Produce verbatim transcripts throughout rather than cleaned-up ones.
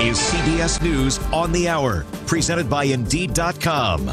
is C B S News on the Hour, presented by Indeed dot com.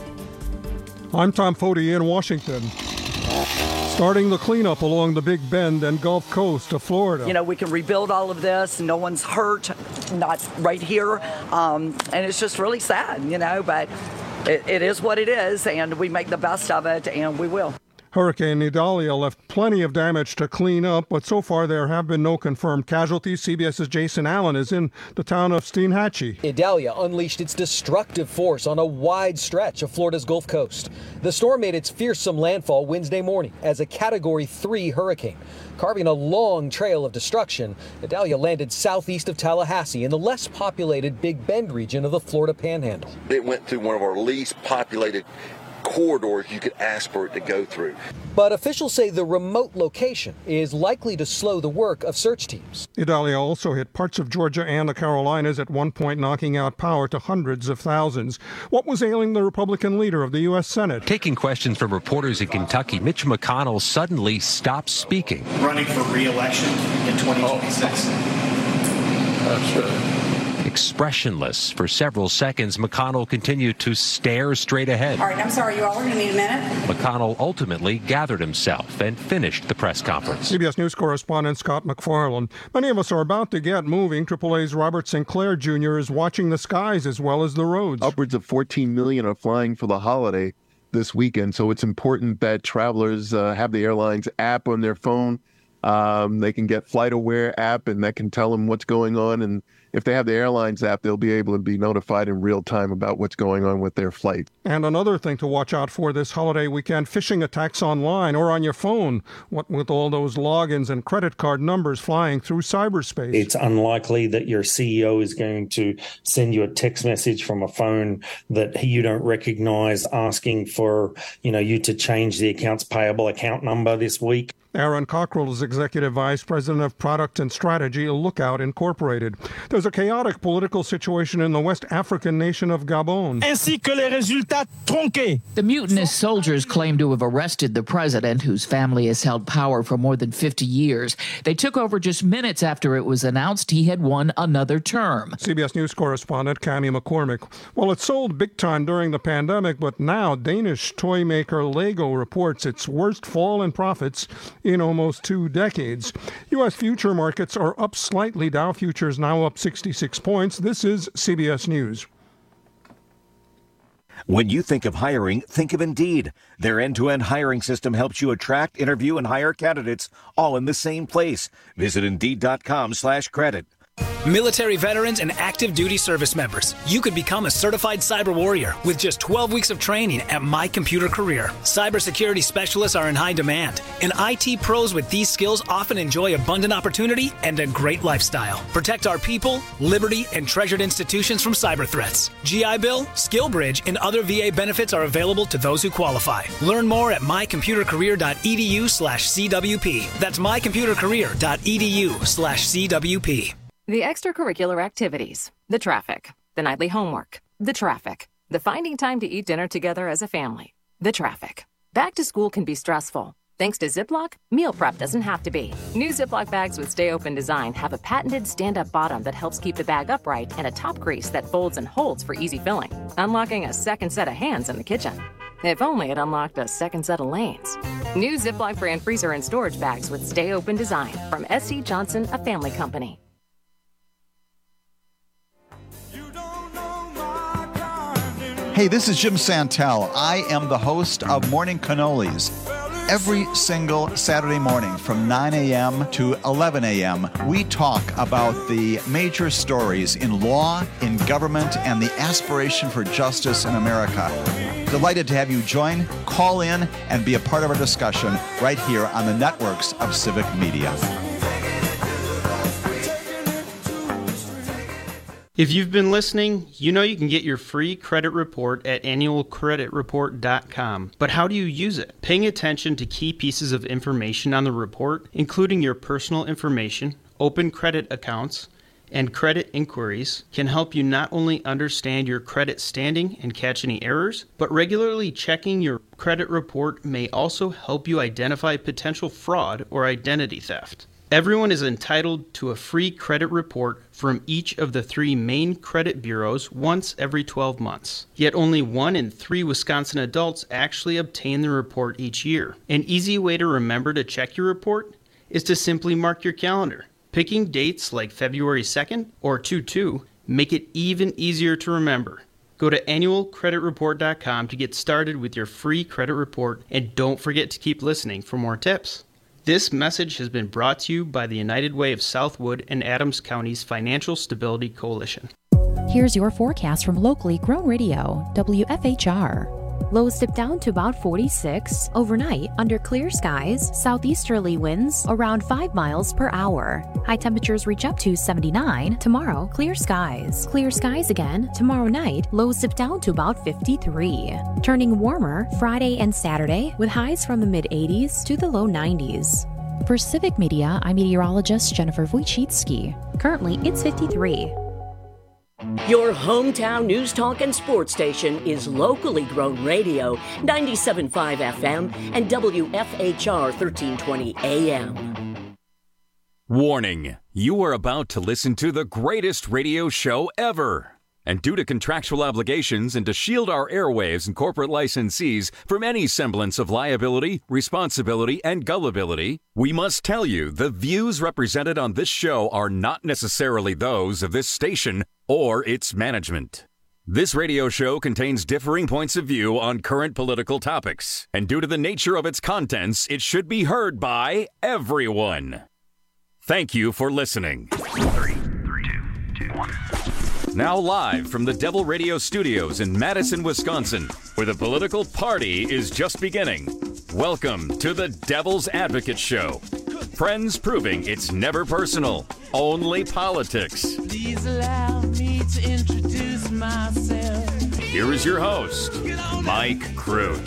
I'm Tom Foti in Washington. Starting the cleanup along the Big Bend and Gulf Coast of Florida. You know, we can rebuild all of this. No one's hurt, not right here. Um, and it's just really sad, you know, but it, it is what it is, and we make the best of it, and we will. Hurricane Idalia left plenty of damage to clean up, but so far there have been no confirmed casualties. CBS's Jason Allen is in the town of Steinhatchee. Idalia unleashed its destructive force on a wide stretch of Florida's Gulf Coast. The storm made its fearsome landfall Wednesday morning as a Category three hurricane. Carving a long trail of destruction, Idalia landed southeast of Tallahassee in the less populated Big Bend region of the Florida Panhandle. It went through one of our least populated corridors you could ask for it to go through. But officials say the remote location is likely to slow the work of search teams. Idalia also hit parts of Georgia and the Carolinas, at one point knocking out power to hundreds of thousands. What was ailing the Republican leader of the U S Senate? Taking questions from reporters in Kentucky, Mitch McConnell suddenly stopped speaking. Running for re-election in twenty twenty-six. That's right. Expressionless for several seconds, McConnell continued to stare straight ahead. All right, I'm sorry, you all are going to need a minute. McConnell ultimately gathered himself and finished the press conference. C B S News correspondent Scott McFarland. Many of us are about to get moving. triple A's Robert Sinclair Junior is watching the skies as well as the roads. Upwards of fourteen million are flying for the holiday this weekend, so it's important that travelers uh, have the airline's app on their phone. Um, they can get FlightAware app, and that can tell them what's going on. And if they have the airlines app, they'll be able to be notified in real time about what's going on with their flight. And another thing to watch out for this holiday weekend, phishing attacks online or on your phone. What with all those logins and credit card numbers flying through cyberspace. It's unlikely that your C E O is going to send you a text message from a phone that you don't recognize asking for, you know, you to change the accounts payable account number this week. Aaron Cockrell is Executive Vice President of Product and Strategy at Lookout Incorporated. There's a chaotic political situation in the West African nation of Gabon. Ainsi que les résultats tronqués. The mutinous soldiers claim to have arrested the president, whose family has held power for more than fifty years. They took over just minutes after it was announced he had won another term. C B S News correspondent Cammie McCormick. Well, it sold big time during the pandemic, but now Danish toy maker Lego reports its worst fall in profits in almost two decades. U S future markets are up slightly. Dow futures now up sixty-six points. This is C B S News. When you think of hiring, think of Indeed. Their end-to-end hiring system helps you attract, interview, and hire candidates all in the same place. Visit Indeed.com slash credit. Military veterans and active duty service members, you could become a certified cyber warrior with just twelve weeks of training at My Computer Career. Cybersecurity specialists are in high demand, and I T pros with these skills often enjoy abundant opportunity and a great lifestyle. Protect our people, liberty, and treasured institutions from cyber threats. G I Bill, SkillBridge, and other V A benefits are available to those who qualify. Learn more at mycomputercareer.edu slash CWP. That's mycomputercareer.edu slash CWP. The extracurricular activities, the traffic, the nightly homework, the traffic, the finding time to eat dinner together as a family, the traffic. Back to school can be stressful. Thanks to Ziploc, meal prep doesn't have to be. New Ziploc bags with Stay Open design have a patented stand-up bottom that helps keep the bag upright and a top crease that folds and holds for easy filling, unlocking a second set of hands in the kitchen. If only it unlocked a second set of lanes. New Ziploc brand freezer and storage bags with Stay Open design from S C Johnson, a family company. Hey, this is Jim Santel. I am the host of Morning Cannolis. Every single Saturday morning from nine a.m. to eleven a.m., we talk about the major stories in law, in government, and the aspiration for justice in America. Delighted to have you join, call in, and be a part of our discussion right here on the networks of Civic Media. If you've been listening, you know you can get your free credit report at annual credit report dot com. But how do you use it? Paying attention to key pieces of information on the report, including your personal information, open credit accounts, and credit inquiries, can help you not only understand your credit standing and catch any errors, but regularly checking your credit report may also help you identify potential fraud or identity theft. Everyone is entitled to a free credit report from each of the three main credit bureaus once every twelve months. Yet only one in three Wisconsin adults actually obtain the report each year. An easy way to remember to check your report is to simply mark your calendar. Picking dates like February second or two two make it even easier to remember. Go to annual credit report dot com to get started with your free credit report, and don't forget to keep listening for more tips. This message has been brought to you by the United Way of Southwood and Adams County's Financial Stability Coalition. Here's your forecast from locally grown radio, W F H R. Lows dip down to about forty-six. Overnight, under clear skies, southeasterly winds around five miles per hour. High temperatures reach up to seventy-nine. Tomorrow, clear skies. Clear skies again. Tomorrow night, lows dip down to about fifty-three. Turning warmer Friday and Saturday, with highs from the mid-eighties to the low nineties. For Civic Media, I'm meteorologist Jennifer Wojcicki. Currently, it's fifty-three. Your hometown news talk and sports station is locally grown radio, ninety-seven point five F M and W F H R thirteen twenty A M. Warning, you are about to listen to the greatest radio show ever. And due to contractual obligations and to shield our airwaves and corporate licensees from any semblance of liability, responsibility, and gullibility, we must tell you the views represented on this show are not necessarily those of this station or its management. This radio show contains differing points of view on current political topics, and due to the nature of its contents, it should be heard by everyone. Thank you for listening. Three, three, two, two, one. Now live from the Devil Radio Studios in Madison, Wisconsin, where the political party is just beginning. Welcome to the Devil's Advocate Show. Friends proving it's never personal, only politics. Please allow me to introduce myself. Here is your host, Mike Crute.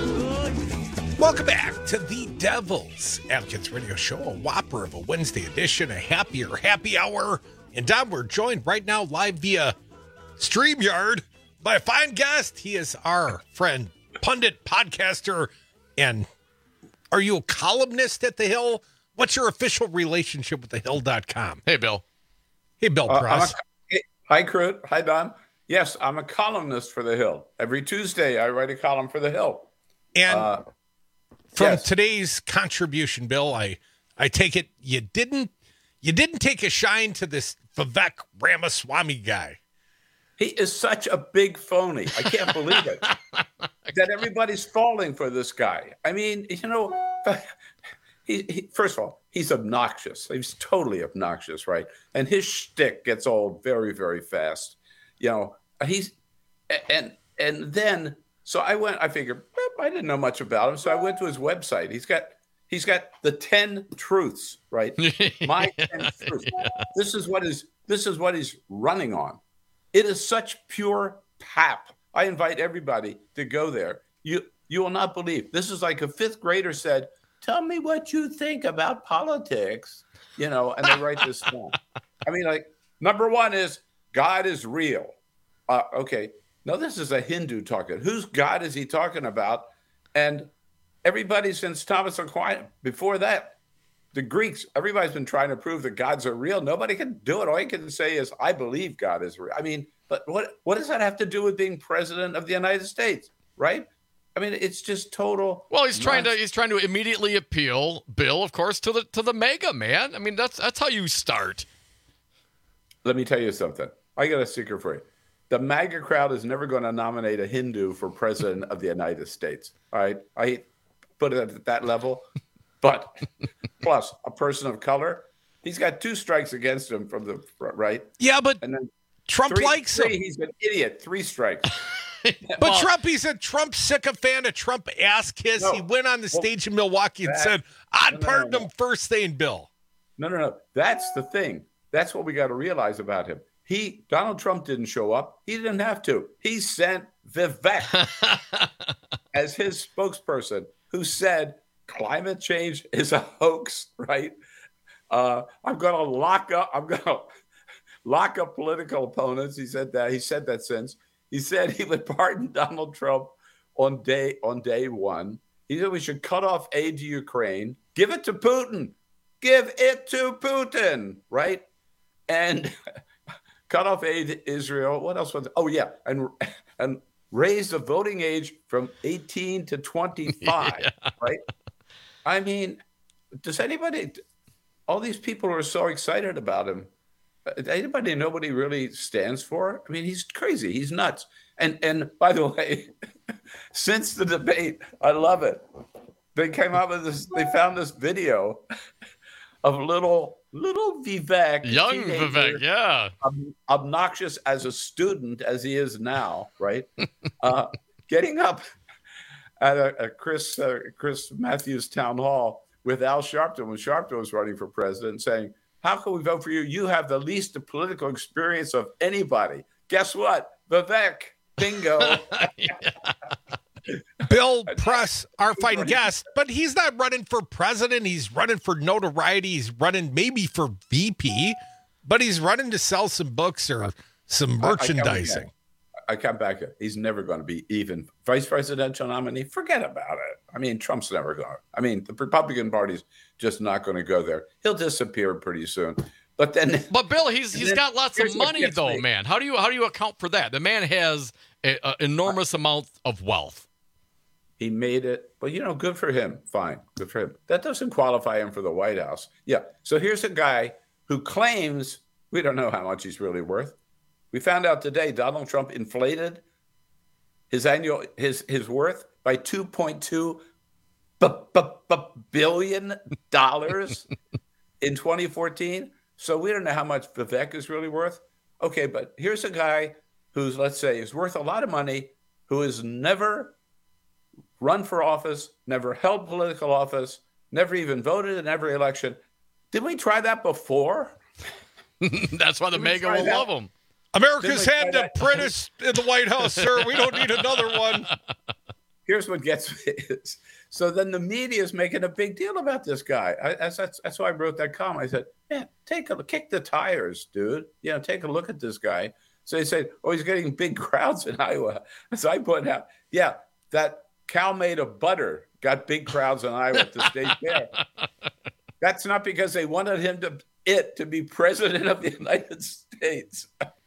Welcome back to the Devil's Advocates Radio Show, a whopper of a Wednesday edition, a happier happy hour. And Don, we're joined right now live via StreamYard by a fine guest. He is our friend, pundit, podcaster, and are you a columnist at The Hill? What's your official relationship with the hill dot com? Hey, Bill. Hey, Bill Uh, Press. I'm a- Hi, Crute. Hi, Don. Yes, I'm a columnist for The Hill. Every Tuesday, I write a column for The Hill. And Uh, from yes. today's contribution, Bill, I, I take it you didn't you didn't take a shine to this Vivek Ramaswamy guy. He is such a big phony. I can't believe it. That everybody's falling for this guy. I mean, you know, he, he first of all, he's obnoxious. He's totally obnoxious, right? And his shtick gets old very, very fast. You know, he's and and then so I went. I figured I didn't know much about him, so I went to his website. He's got he's got the ten truths, right? My ten truths. This is what is this is what he's running on. It is such pure pap. I invite everybody to go there. You you will not believe. This is like a fifth grader said, "Tell me what you think about politics," you know, and they write this down. I mean, like, number one is God is real. Uh, okay, no, this is a Hindu talking. Whose God is he talking about? And everybody since Thomas Aquinas, before that, the Greeks, everybody's been trying to prove that gods are real. Nobody can do it. All you can say is, I believe God is real. I mean, but what what does that have to do with being president of the United States, right? I mean, it's just total. Well, he's trying to he's trying to immediately appeal, Bill, of course, to the to the mega man. I mean, that's that's how you start. Let me tell you something. I got a secret for you. The MAGA crowd is never going to nominate a Hindu for president of the United States. All right, I put it at that level. But plus a person of color, he's got two strikes against him from the right. Yeah, but and then Trump three, likes three, him. He's an idiot. Three strikes. But well, Trump, he's a Trump sycophant, a Trump ass kiss. No, he went on the stage well, in Milwaukee and that, said, I'd no, no, pardon no, no. him first thing, Bill. No, no, no. That's the thing. That's what we got to realize about him. He, Donald Trump didn't show up. He didn't have to. He sent Vivek as his spokesperson who said, climate change is a hoax, right? Uh, I'm going to lock up. I'm going to lock up political opponents. He said that. He said that since. He said he would pardon Donald Trump on day on day one. He said we should cut off aid to Ukraine, give it to Putin. give it to Putin, right? And cut off aid to Israel. What else was it? Oh, yeah. And, and raise the voting age from eighteen to twenty-five, yeah. Right? I mean, does anybody, all these people are so excited about him. Does anybody know what he really stands for? I mean, he's crazy. He's nuts. And, and by the way, since the debate, I love it. They came out with this, they found this video of little, little Vivek. Young Vivek, yeah. Ob- obnoxious as a student as he is now, right? uh, getting up at a, a Chris uh, Chris Matthews town hall with Al Sharpton when Sharpton was running for president, saying, "How can we vote for you? You have the least political experience of anybody." Guess what? Vivek, bingo. Bill Press, our fine guest, but he's not running for president. He's running for notoriety. He's running maybe for V P, but he's running to sell some books or some merchandising. I come back. He's never going to be even vice presidential nominee. Forget about it. I mean, Trump's never going to. I mean, the Republican Party's just not going to go there. He'll disappear pretty soon. But then, but Bill, he's he's got lots of money though, me. man. How do you how do you account for that? The man has an enormous amount of wealth. He made it, but you know, good for him. Fine, good for him. That doesn't qualify him for the White House. Yeah. So here's a guy who claims we don't know how much he's really worth. We found out today Donald Trump inflated his annual his his worth by two point two billion dollars in twenty fourteen. So we don't know how much Vivek is really worth. Okay, but here's a guy who's, let's say, is worth a lot of money, who has never run for office, never held political office, never even voted in every election. Didn't we try that before? That's why the MAGA will love him. America's had the apprentice in the White House, sir. We don't need another one. Here's what gets me. So then the media is making a big deal about this guy. I, that's, that's, that's why I wrote that column. I said, man, take a look, kick the tires, dude. You know, take a look at this guy. So they said, oh, he's getting big crowds in Iowa. So I put out, yeah, that cow made of butter got big crowds in Iowa at the state fair. That's not because they wanted him to it to be president of the United States.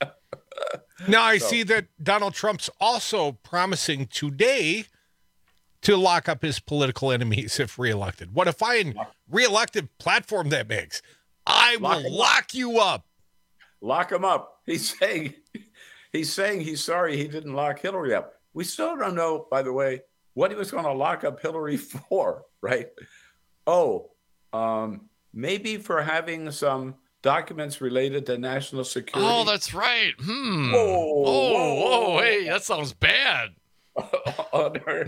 Now I So- see that Donald Trump's also promising today to lock up his political enemies if reelected. What a fine reelected platform that makes. I Lock will him up. lock you up. Lock him up. He's saying he's saying he's sorry he didn't lock Hillary up. We still don't know, by the way, what he was going to lock up Hillary for, right? Oh, um, maybe for having some documents related to national security. Oh, that's right. Hmm. Whoa, oh, whoa, whoa, hey, that sounds bad. on her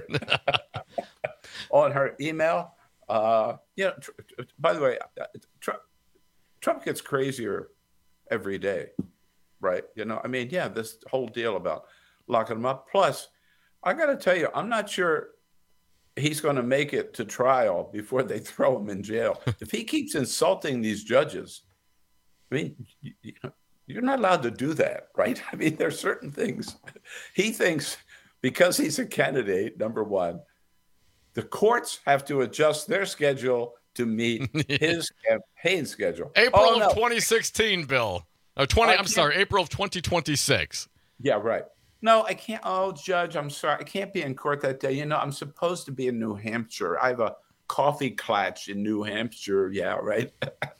on her email. Uh, you know, tr- tr- by the way, uh, Trump, Trump gets crazier every day, right? You know, I mean, yeah, this whole deal about locking him up. Plus, I got to tell you, I'm not sure he's going to make it to trial before they throw him in jail. If he keeps insulting these judges, I mean, you, you know, you're not allowed to do that, right? I mean, there's certain things he thinks because he's a candidate, number one, the courts have to adjust their schedule to meet his campaign schedule. April Oh, no. of twenty sixteen, Bill. Uh, twenty. I I'm can't- sorry, April of twenty twenty-six. Yeah, right. No, I can't. Oh, Judge, I'm sorry. I can't be in court that day. You know, I'm supposed to be in New Hampshire. I have a coffee clutch in New Hampshire. Yeah, right.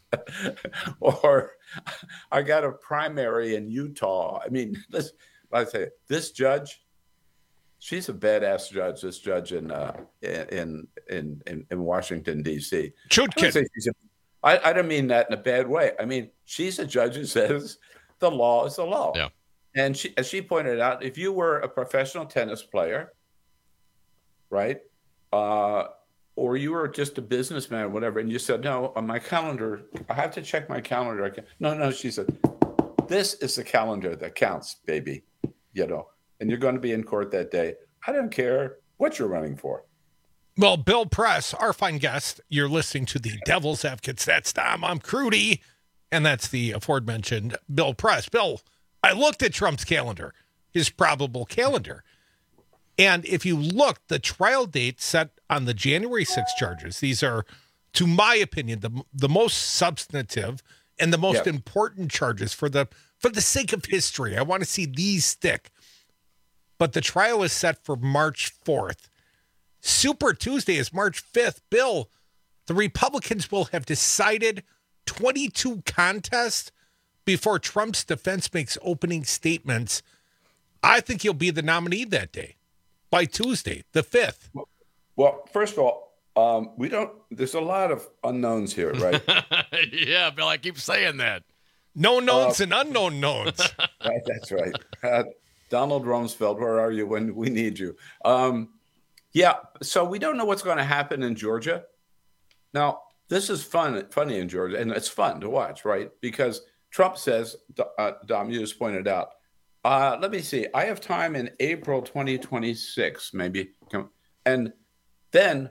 Or I got a primary in Utah. I mean, this, I say this judge, she's a badass judge. This judge in uh, in in in, in Washington D C. Chutkin. I, I don't mean that in a bad way. I mean, she's a judge who says the law is the law. Yeah. And she, as she pointed out, if you were a professional tennis player, right, uh, or you were just a businessman, whatever, and you said, no, on my calendar, I have to check my calendar. I can. No, no, she said, this is the calendar that counts, baby, you know, and you're going to be in court that day. I don't care what you're running for. Well, Bill Press, our fine guest, you're listening to the Devil's Advocates. That's Tom. I'm Crudy, and that's the aforementioned Bill Press. Bill, I looked at Trump's calendar, his probable calendar. And if you look, the trial date set on the January sixth charges, these are to my opinion, the the most substantive and the most Yeah. important charges for the for the sake of history. I want to see these stick. But the trial is set for March fourth. Super Tuesday is March fifth. Bill, the Republicans will have decided twenty-two contests before Trump's defense makes opening statements. I think he'll be the nominee that day, by Tuesday, the fifth. Well, first of all, um, we don't. There's a lot of unknowns here, right? Yeah, Bill, I keep saying that. No knowns Uh, and unknown knowns. Right, that's right. Uh, Donald Rumsfeld, where are you when we need you? Um, yeah, so we don't know what's going to happen in Georgia. Now, this is fun, funny in Georgia, and it's fun to watch, right? Because Trump says, uh, Dom, you just pointed out, uh, let me see, I have time in April twenty twenty-six, maybe. And then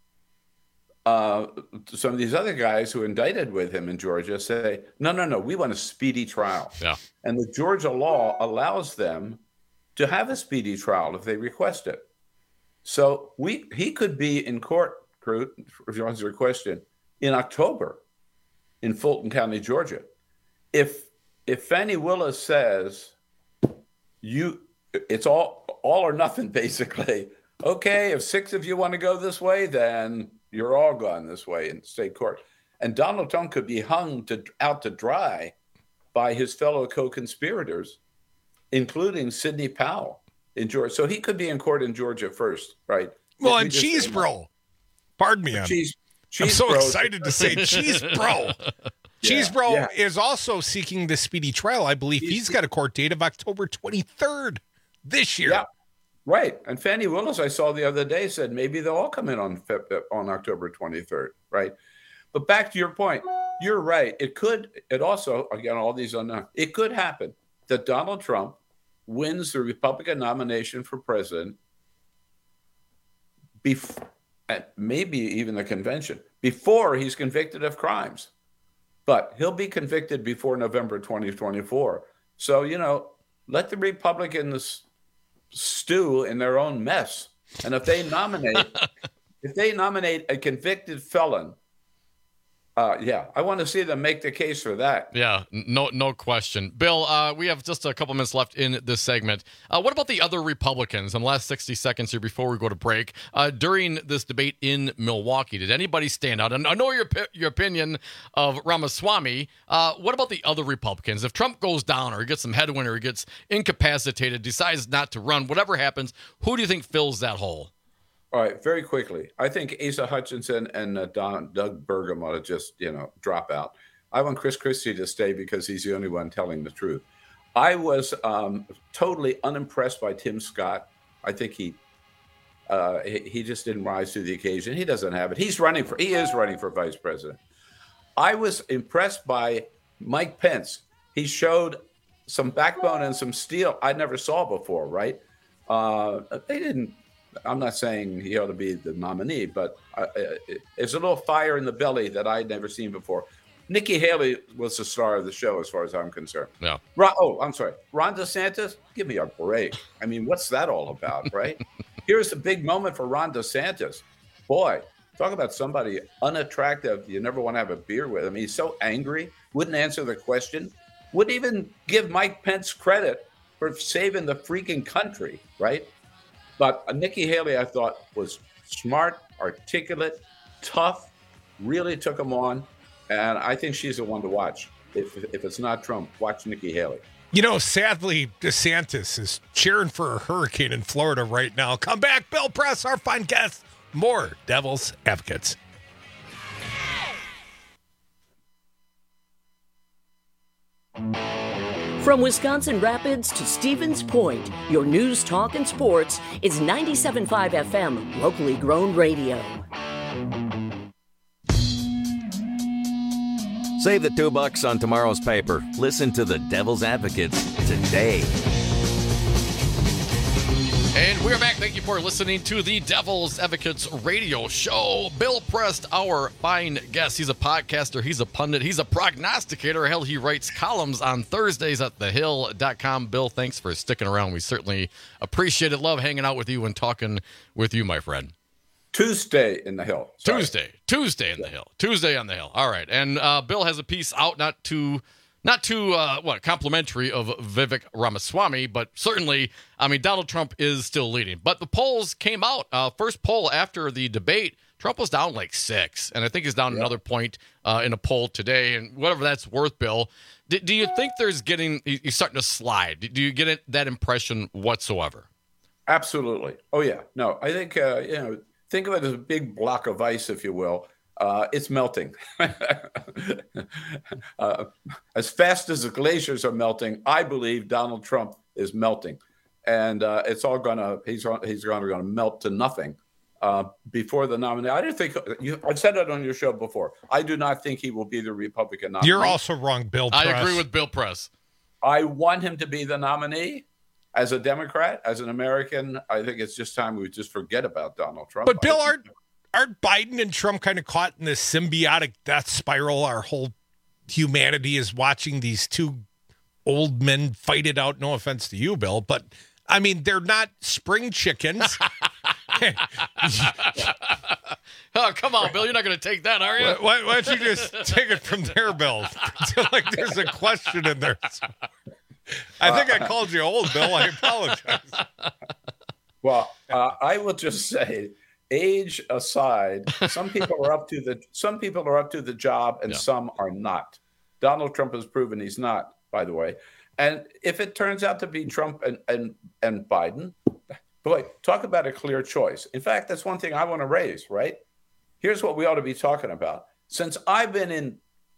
uh, some of these other guys who indicted with him in Georgia say, no, no, no, we want a speedy trial. Yeah. And the Georgia law allows them to have a speedy trial if they request it. So we he could be in court, Crute, if you answer your question, in October in Fulton County, Georgia. If if Fannie Willis says you it's all all or nothing, basically. Okay, if six of you want to go this way, then you're all gone this way in state court. And Donald Trump could be hung to out to dry by his fellow co-conspirators, including Sidney Powell in Georgia. So he could be in court in Georgia first, right? Well, We and just- Cheese Bro. Pardon me. I'm, Cheese, I'm Cheese so Bro- excited to say Cheese Bro. Cheese Yeah, Bro yeah. is also seeking the speedy trial. I believe he's got a court date of October twenty-third this year. Yeah, right. And Fannie Willis, I saw the other day, said maybe they'll all come in on Feb- on October twenty-third, right? But back to your point, you're right. It could, it also, again, all these unknown, it could happen that Donald Trump wins the Republican nomination for president, bef- at maybe even the convention, before he's convicted of crimes. But he'll be convicted before November twenty twenty-four. So, you know, let the Republicans stew in their own mess. And if they nominate, if they nominate a convicted felon, uh, yeah, I want to see them make the case for that. Yeah, n- no no question. Bill, uh, we have just a couple minutes left in this segment. Uh, what about the other Republicans in the last sixty seconds here before we go to break? Uh, during this debate in Milwaukee, did anybody stand out? And I know your pi- your opinion of Ramaswamy. Uh, what about the other Republicans? If Trump goes down or he gets some headwind or he gets incapacitated, decides not to run, whatever happens, who do you think fills that hole? All right, very quickly. I think Asa Hutchinson and uh, Don, Doug Burgum ought to just, you know, drop out. I want Chris Christie to stay because he's the only one telling the truth. I was um, totally unimpressed by Tim Scott. I think he, uh, he he just didn't rise to the occasion. He doesn't have it. He's running for. He is running for vice president. I was impressed by Mike Pence. He showed some backbone and some steel I never saw before. Right? Uh, they didn't. I'm not saying he ought to be the nominee, but uh, there's a little fire in the belly that I'd never seen before. Nikki Haley was the star of the show, as far as I'm concerned. Yeah. Ron, oh, I'm sorry. Ron DeSantis, give me a break. I mean, what's that all about, right? Here's a big moment for Ron DeSantis. Boy, talk about somebody unattractive you never want to have a beer with. I mean, he's so angry, wouldn't answer the question, wouldn't even give Mike Pence credit for saving the freaking country, right? But uh, Nikki Haley, I thought, was smart, articulate, tough, really took him on. And I think she's the one to watch. If if it's not Trump, watch Nikki Haley. You know, sadly, DeSantis is cheering for a hurricane in Florida right now. Come back, Bill Press, our fine guest. More Devil's Advocates. From Wisconsin Rapids to Stevens Point, your news, talk, and sports is ninety-seven point five F M, locally grown radio. Save the two bucks on tomorrow's paper. Listen to the Devil's Advocates today. And we're back. Thank you for listening to the Devil's Advocates radio show. Bill Prest, our fine guest. He's a podcaster. He's a pundit. He's a prognosticator. Hell, he writes columns on Thursdays at the hill dot com. Bill, thanks for sticking around. We certainly appreciate it. Love hanging out with you and talking with you, my friend. Tuesday in the Hill. Sorry. Tuesday. Tuesday in the Hill. Tuesday on the Hill. All right. And uh, Bill has a piece out, not too, not too, uh, what, complimentary of Vivek Ramaswamy, but certainly, I mean, Donald Trump is still leading. But the polls came out. Uh, first poll after the debate, Trump was down like six. And I think he's down yeah. another point uh, in a poll today. And whatever that's worth, Bill, do, do you think there's getting, he's starting to slide? Do you get it, that impression whatsoever? Absolutely. Oh, yeah. No, I think, uh, you know, think of it as a big block of ice, if you will. Uh, it's melting. uh, as fast as the glaciers are melting, I believe Donald Trump is melting. And uh, it's all going to, he's, he's going to melt to nothing uh, before the nominee. I didn't think, you, I've said it on your show before. I do not think he will be the Republican nominee. You're also wrong, Bill Press. I agree with Bill Press. I want him to be the nominee. As a Democrat, as an American, I think it's just time we just forget about Donald Trump. But Bill, aren't, aren't Biden and Trump kind of caught in this symbiotic death spiral? Our whole humanity is watching these two old men fight it out. No offense to you, Bill, but I mean, they're not spring chickens. Oh, come on, Bill. You're not going to take that, are you? Why, why don't you just take it from there, Bill? Like there's a question in there. I think I called you old, Bill. I apologize. Well, uh, I will just say, age aside, some people are up to the some people are up to the job, and yeah. some are not. Donald Trump has proven he's not, by the way. And if it turns out to be Trump and and and Biden, boy, talk about a clear choice. In fact, that's one thing I want to raise. Right? Here's what we ought to be talking about. Since I've been in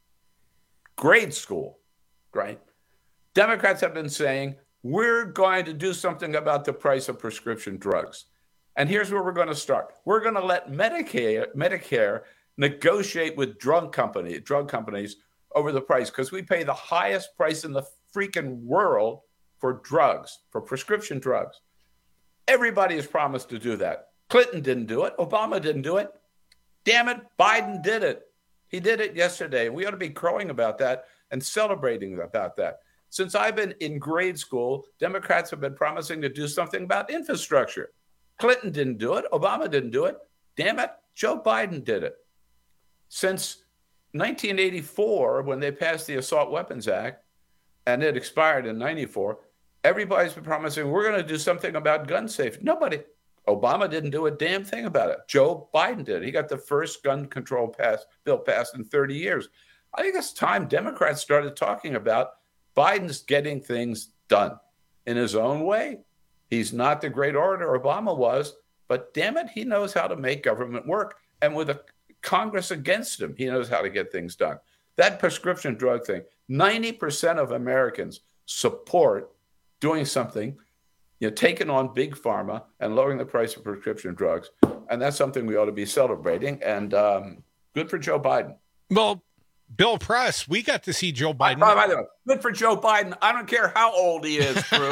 grade school, right? Democrats have been saying, we're going to do something about the price of prescription drugs. And here's where we're going to start. We're going to let Medicare, Medicare negotiate with drug company, drug companies over the price, because we pay the highest price in the freaking world for drugs, for prescription drugs. Everybody has promised to do that. Clinton didn't do it. Obama didn't do it. Damn it, Biden did it. He did it yesterday. And we ought to be crowing about that and celebrating about that. Since I've been in grade school, Democrats have been promising to do something about infrastructure. Clinton didn't do it. Obama didn't do it. Damn it, Joe Biden did it. Since nineteen eighty-four, when they passed the Assault Weapons Act, and it expired in ninety-four, everybody's been promising we're going to do something about gun safety. Nobody. Obama didn't do a damn thing about it. Joe Biden did. He got the first gun control pass, bill passed in thirty years. I think it's time Democrats started talking about Biden's getting things done in his own way. He's not the great orator Obama was, but damn it, he knows how to make government work. And with a Congress against him, he knows how to get things done. That prescription drug thing, ninety percent of Americans support doing something, you know, taking on big pharma and lowering the price of prescription drugs. And that's something we ought to be celebrating. And um, good for Joe Biden. Well, Bill Press, we got to see Joe Biden. By, by the way, good for Joe Biden. I don't care how old he is, Drew.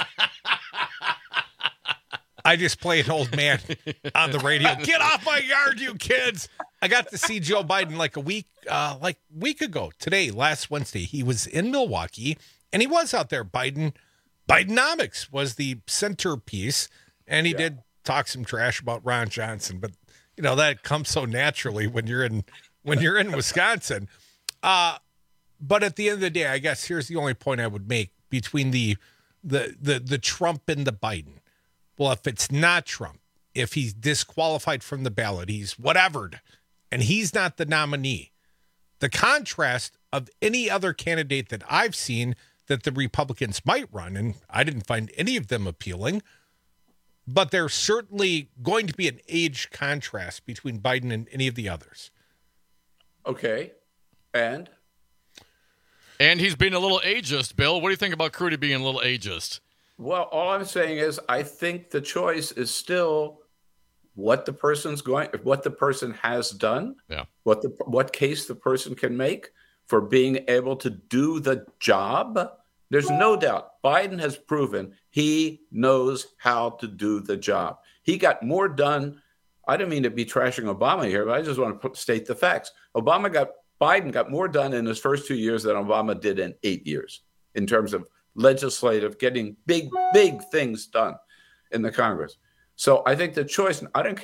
I just play an old man on the radio. Get off my yard, you kids. I got to see Joe Biden like a week, uh, like week ago today, last Wednesday. He was in Milwaukee, and he was out there. Biden, Bidenomics was the centerpiece, and he yeah. did talk some trash about Ron Johnson. But, you know, that comes so naturally when you're in when you're in Wisconsin. Uh, but at the end of the day, I guess here's the only point I would make between the the the the Trump and the Biden. Well, if it's not Trump, if he's disqualified from the ballot, he's whatevered, and he's not the nominee. The contrast of any other candidate that I've seen that the Republicans might run, and I didn't find any of them appealing, but there's certainly going to be an age contrast between Biden and any of the others. Okay. And? And he's being a little ageist, Bill. What do you think about Crudy being a little ageist? Well, all I'm saying is I think the choice is still what the person's going, what the person has done, yeah. what the what case the person can make for being able to do the job. There's no doubt Biden has proven he knows how to do the job. He got more done. I don't mean to be trashing Obama here, but I just want to put, state the facts. Obama got Biden got more done in his first two years than Obama did in eight years in terms of legislative, getting big, big things done in the Congress. So I think the choice, I don't care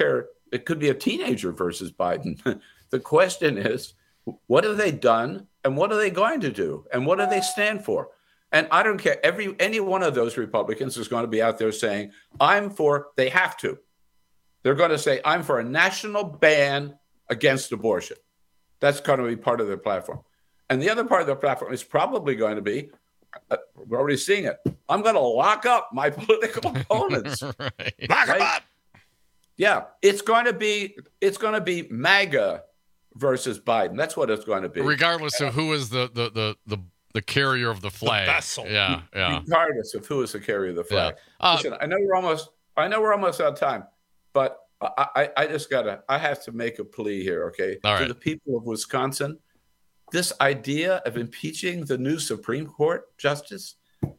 It could be a teenager versus Biden. The question is, what have they done and what are they going to do and what do they stand for? And I don't care. Every any one of those Republicans is going to be out there saying, I'm for, they have to. They're going to say, I'm for a national ban against abortion. That's going to be part of their platform. And the other part of their platform is probably going to be, uh, we're already seeing it, I'm going to lock up my political opponents. Right. Lock them Right? up. Yeah, it's going to be it's going to be MAGA versus Biden. That's what it's going to be. Regardless of who is the the the the, the carrier of the flag. The vessel. Yeah, yeah. Regardless of who is the carrier of the flag. Yeah. Uh, Listen, I know we're almost I know we're almost out of time, but I, I, I just gotta I have to make a plea here, okay? All right. To the people of Wisconsin, this idea of impeaching the new Supreme Court justice,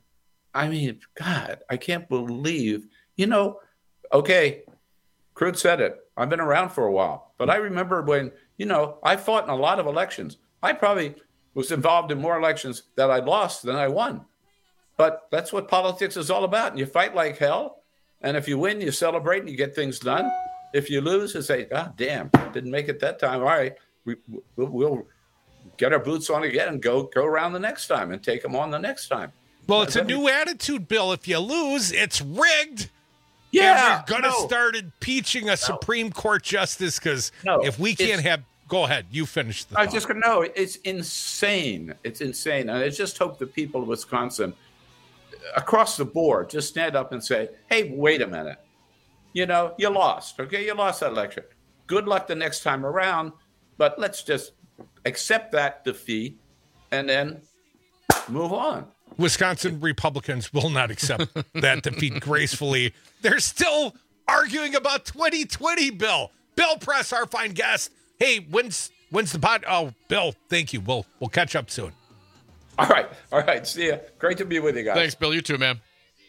I mean, God, I can't believe, you know, okay, Crute said it. I've been around for a while, but I remember when, you know, I fought in a lot of elections. I probably was involved in more elections that I lost than I won. But that's what politics is all about. And you fight like hell. And if you win, you celebrate and you get things done. If you lose, you say, ah, damn, didn't make it that time. All right, we, we'll, we'll get our boots on again and go, go around the next time and take them on the next time. Well, it's a new attitude, Bill. If you lose, it's rigged. Yeah, and we're going to no. start impeaching a Supreme Court justice because No, if we can't it's- have, go ahead, you finish the I was thought. just going to know, it's insane. It's insane. And I just hope the people of Wisconsin across the board just stand up and say, hey, wait a minute. You know, you lost. Okay, you lost that election. Good luck the next time around. But let's just accept that defeat and then move on. Wisconsin Republicans will not accept that defeat gracefully. They're still arguing about twenty twenty, Bill. Bill Press, our fine guest. Hey, when's when's the pod? Oh, Bill, thank you. We'll we'll catch up soon. All right. All right. See ya. Great to be with you guys. Thanks, Bill. You too, man.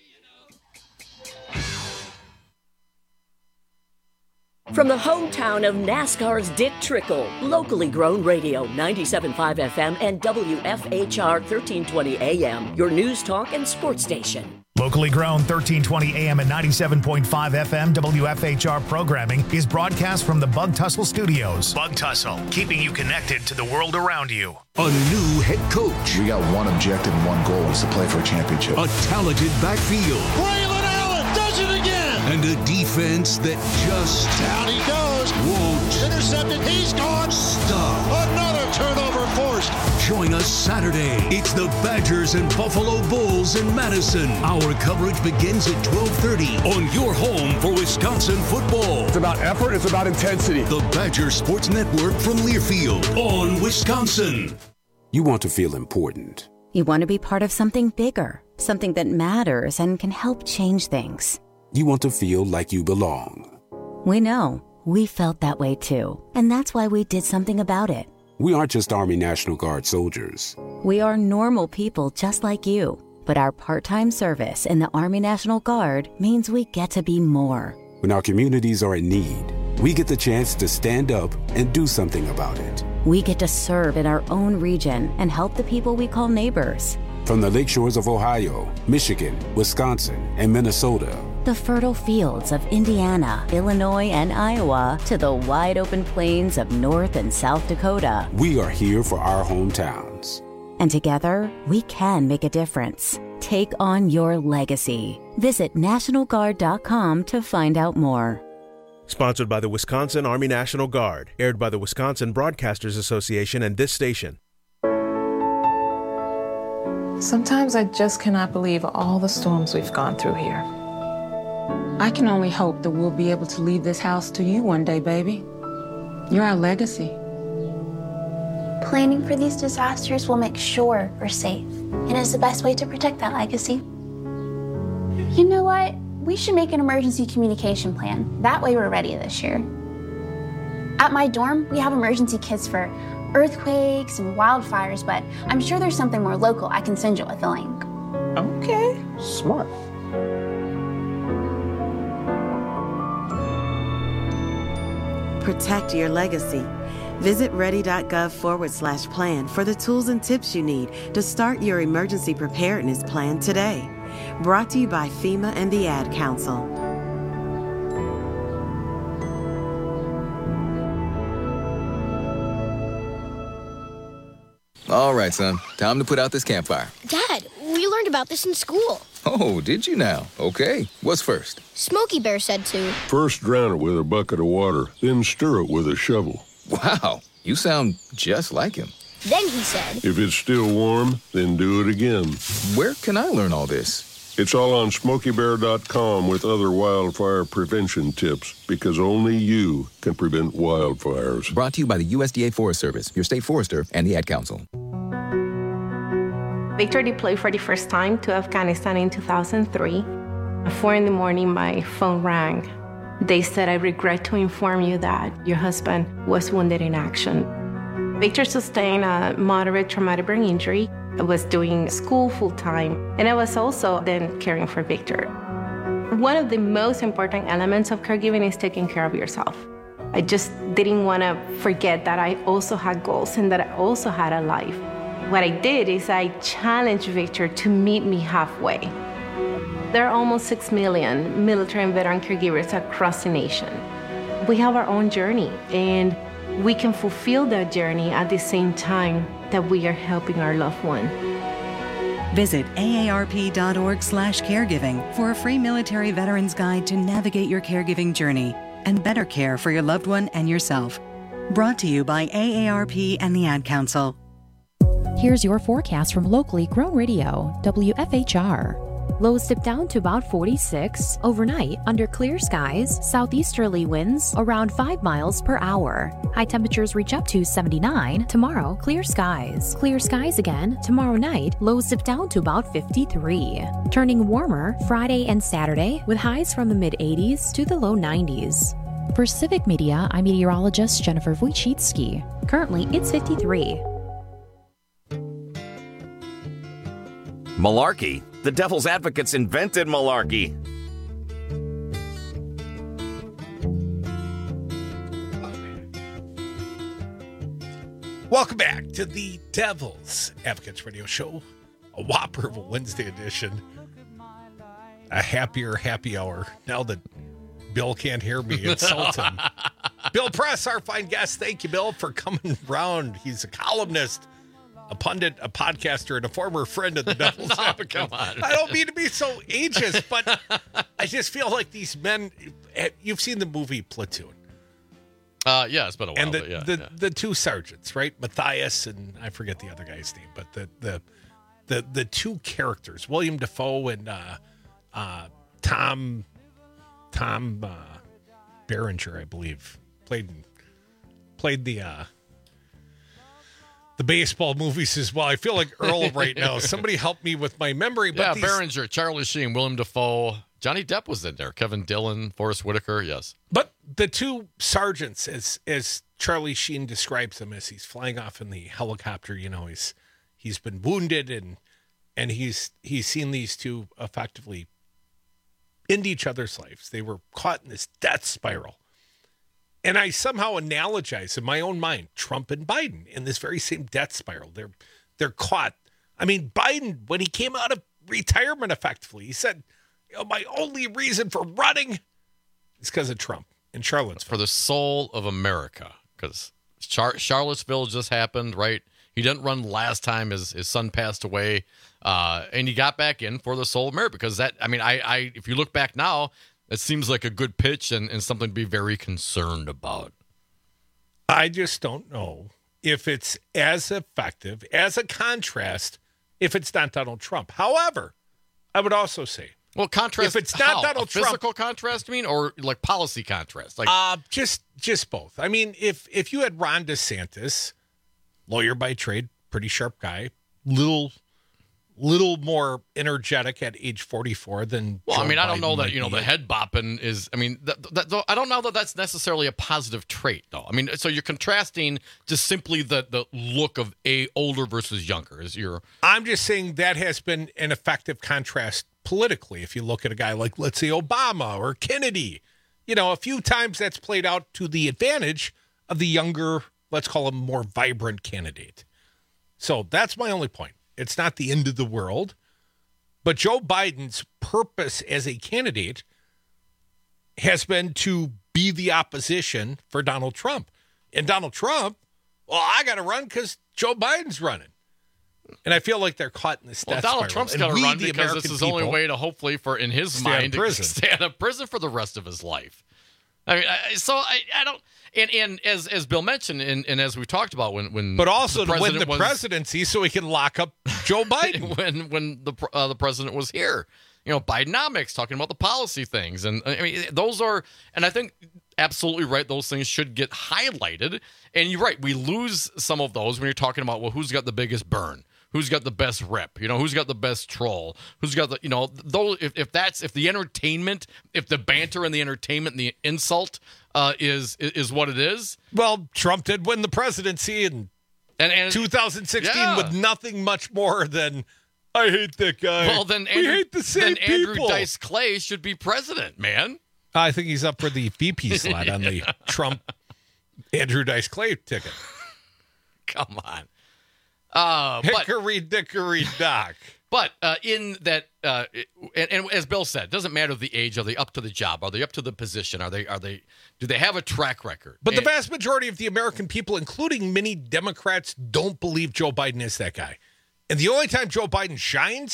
From the hometown of NASCAR's Dick Trickle, locally grown radio, ninety-seven point five F M and W F H R thirteen twenty A M, your news talk and sports station. Locally grown thirteen twenty A M and ninety-seven point five F M W F H R programming is broadcast from the Bug Tussle Studios. Bug Tussle, keeping you connected to the world around you. A new head coach. We got one objective and one goal is to play for a championship. A talented backfield. Braylon Allen does it again. And a defense that just Down he goes. won't Intercepted. He's gone. stop. Another turnover forced. Join us Saturday. It's the Badgers and Buffalo Bulls in Madison. Our coverage begins at twelve thirty on your home for Wisconsin football. It's about effort. It's about intensity. The Badger Sports Network from Learfield on Wisconsin. You want to feel important. You want to be part of something bigger, something that matters and can help change things. You want to feel like you belong. We know. We felt that way too. And that's why we did something about it. We aren't just Army National Guard soldiers. We are normal people just like you. But our part-time service in the Army National Guard means we get to be more. When our communities are in need, we get the chance to stand up and do something about it. We get to serve in our own region and help the people we call neighbors. From the lakeshores of Ohio, Michigan, Wisconsin, and Minnesota, the fertile fields of Indiana, Illinois, and Iowa, to the wide open plains of North and South Dakota. we are here for our hometowns. And together, we can make a difference. Take on your legacy. Visit National Guard dot com to find out more. Sponsored by the Wisconsin Army National Guard. Aired by the Wisconsin Broadcasters Association and this station. Sometimes I just cannot believe all the storms we've gone through here. I can only hope that we'll be able to leave this house to you one day, baby. You're our legacy. Planning for these disasters will make sure we're safe, and is the best way to protect that legacy. You know what? We should make an emergency communication plan. That way we're ready this year. At my dorm, we have emergency kits for earthquakes and wildfires, but I'm sure there's something more local I can send you with a link. Okay. Smart. Protect your legacy. Visit ready.gov forward slash plan for the tools and tips you need to start your emergency preparedness plan today. Brought to you by FEMA and the Ad Council. All right, son. Time to put out this campfire. Dad, we learned about this in school. Oh, did you now? Okay. What's first? Smokey Bear said to. First drown it with a bucket of water, then stir it with a shovel. Wow, you sound just like him. Then he said. If it's still warm, then do it again. Where can I learn all this? It's all on smokey bear dot com with other wildfire prevention tips, because only you can prevent wildfires. Brought to you by the U S D A Forest Service, your state forester, and the Ad Council. Victor deployed for the first time to Afghanistan in two thousand three. At four in the morning, my phone rang. They said, I regret to inform you that your husband was wounded in action. Victor sustained a moderate traumatic brain injury. I was doing school full-time, and I was also then caring for Victor. One of the most important elements of caregiving is taking care of yourself. I just didn't want to forget that I also had goals and that I also had a life. What I did is I challenged Victor to meet me halfway. There are almost six million military and veteran caregivers across the nation. We have our own journey, and we can fulfill that journey at the same time that we are helping our loved one. Visit A A R P dot org slash caregiving for a free military veterans guide to navigate your caregiving journey and better care for your loved one and yourself. Brought to you by A A R P and the Ad Council. Here's your forecast from locally grown radio, W F H R. Lows dip down to about forty-six. Overnight, under clear skies, southeasterly winds around five miles per hour. High temperatures reach up to seventy-nine. Tomorrow, clear skies. Clear skies again. Tomorrow night, lows dip down to about fifty-three. Turning warmer Friday and Saturday, with highs from the mid-eighties to the low nineties. For Civic Media, I'm meteorologist Jennifer Wojcicki. Currently, it's fifty-three. Malarkey. The Devil's Advocates invented malarkey. Welcome back to the Devil's Advocates Radio Show, a whopper of a Wednesday edition. A happier happy hour. Now that Bill can't hear me insult him. Bill Press, our fine guest. Thank you, Bill, for coming round. He's a columnist, a pundit, a podcaster, and a former friend of the Devil's no, Advocate. Come on. I don't mean to be so ageist, but I just feel like these men. You've seen the movie Platoon. Uh, yeah, it's been a while. And the, but yeah, the, yeah. the two sergeants, right? Matthias and I forget the other guy's name, but the the the, the two characters, William Dafoe and uh, uh, Tom Tom uh, Berenger, I believe, played played the uh, the baseball movies as well. I feel like Earl right now. Somebody help me with my memory. But yeah, these, Berenger, Charlie Sheen, William Dafoe, Johnny Depp was in there, Kevin Dillon, Forrest Whitaker, yes. But the two sergeants, as as Charlie Sheen describes them, as he's flying off in the helicopter, you know, he's he's been wounded and and he's he's seen these two effectively end each other's lives. They were caught in this death spiral. And I somehow analogize in my own mind Trump and Biden in this very same death spiral. They're they're caught. I mean, Biden, when he came out of retirement effectively, he said, you know, my only reason for running is because of Trump in Charlottesville. For the soul of America, because Char- Charlottesville just happened, right? He didn't run last time his, his son passed away, uh, and he got back in for the soul of America. Because that, I mean, I, I if you look back now, it seems like a good pitch and, and something to be very concerned about. I just don't know if it's as effective, as a contrast, if it's not Donald Trump. However, I would also say, well, contrast. If it's not how? Donald a Trump, physical contrast, you mean, or like policy contrast? Like, uh, just just both. I mean, if if you had Ron DeSantis, lawyer by trade, pretty sharp guy, little. little more energetic at age forty-four than well Joe I mean I don't Biden know that might you know be. the head bopping is I mean that, that, that, I don't know that that's necessarily a positive trait though. I mean, so you're contrasting just simply the the look of a older versus younger is your I'm just saying that has been an effective contrast politically. If you look at a guy like, let's say, Obama or Kennedy, you know, a few times that's played out to the advantage of the younger, let's call him more vibrant candidate. So that's my only point. It's not the end of the world, but Joe Biden's purpose as a candidate has been to be the opposition for Donald Trump. And Donald Trump, well, I got to run because Joe Biden's running. And I feel like they're caught in this Well, death Donald spiral. Trump's And got to we, run the because American this is the only people, way to hopefully, for in his stay out of mind, prison. stay out of prison for the rest of his life. I mean, I, so I, I don't. And, and as as Bill mentioned, and, and as we talked about when when But also the to win the was, presidency so he can lock up Joe Biden. when when the uh, the president was here, you know, Bidenomics, talking about the policy things, and I mean those are, and I think absolutely right. Those things should get highlighted. And you're right, we lose some of those when you're talking about, well, who's got the biggest burn, who's got the best rep, you know, who's got the best troll, who's got the, you know, those. If, if that's if the entertainment, if the banter and the entertainment and the insult uh, is is what it is. Well, Trump did win the presidency in and, and two thousand sixteen yeah. with nothing much more than I hate that guy. Well, then we Andrew, hate the same then Andrew people. Dice Clay should be president, man. I think he's up for the V P slot on the Trump Andrew Dice Clay ticket. Come on. Uh, Hickory but, dickory dock. But uh, in that, uh, and, and as Bill said, it doesn't matter the age. Are they up to the job? Are they up to the position? Are they? Are they? Do they have a track record? But and, the vast majority of the American people, including many Democrats, don't believe Joe Biden is that guy. And the only time Joe Biden shines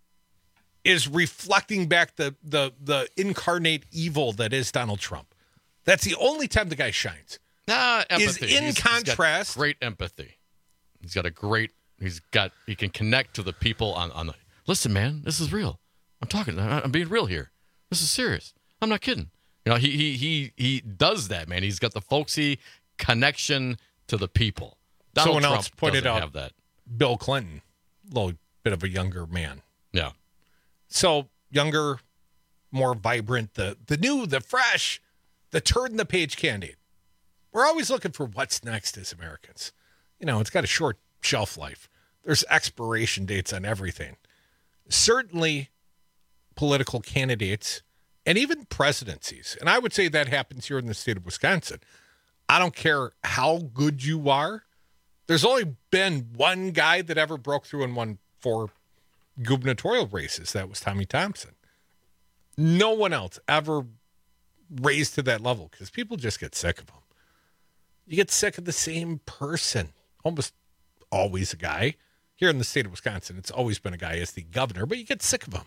is reflecting back the the the incarnate evil that is Donald Trump. That's the only time the guy shines. Nah, empathy. Is in he's, contrast, he's got great empathy. He's got a great. He's got. He can connect to the people on on the. Listen, man, this is real. I'm talking. I'm being real here. This is serious. I'm not kidding. You know, he he he he does that, man. He's got the folksy connection to the people. Donald Someone Trump else pointed doesn't out have that. Bill Clinton, a little bit of a younger man. Yeah. So younger, more vibrant, the the new, the fresh, the turn the page candidate. We're always looking for what's next as Americans. You know, it's got a short shelf life. There's expiration dates on everything. Certainly political candidates and even presidencies. And I would say that happens here in the state of Wisconsin. I don't care how good you are. There's only been one guy that ever broke through and won four gubernatorial races. That was Tommy Thompson. No one else ever raised to that level because people just get sick of him. You get sick of the same person. Almost always a guy. Here in the state of Wisconsin, it's always been a guy as the governor, but you get sick of him.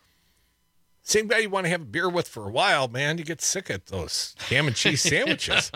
Same guy you want to have a beer with for a while, man. You get sick of those ham and cheese sandwiches.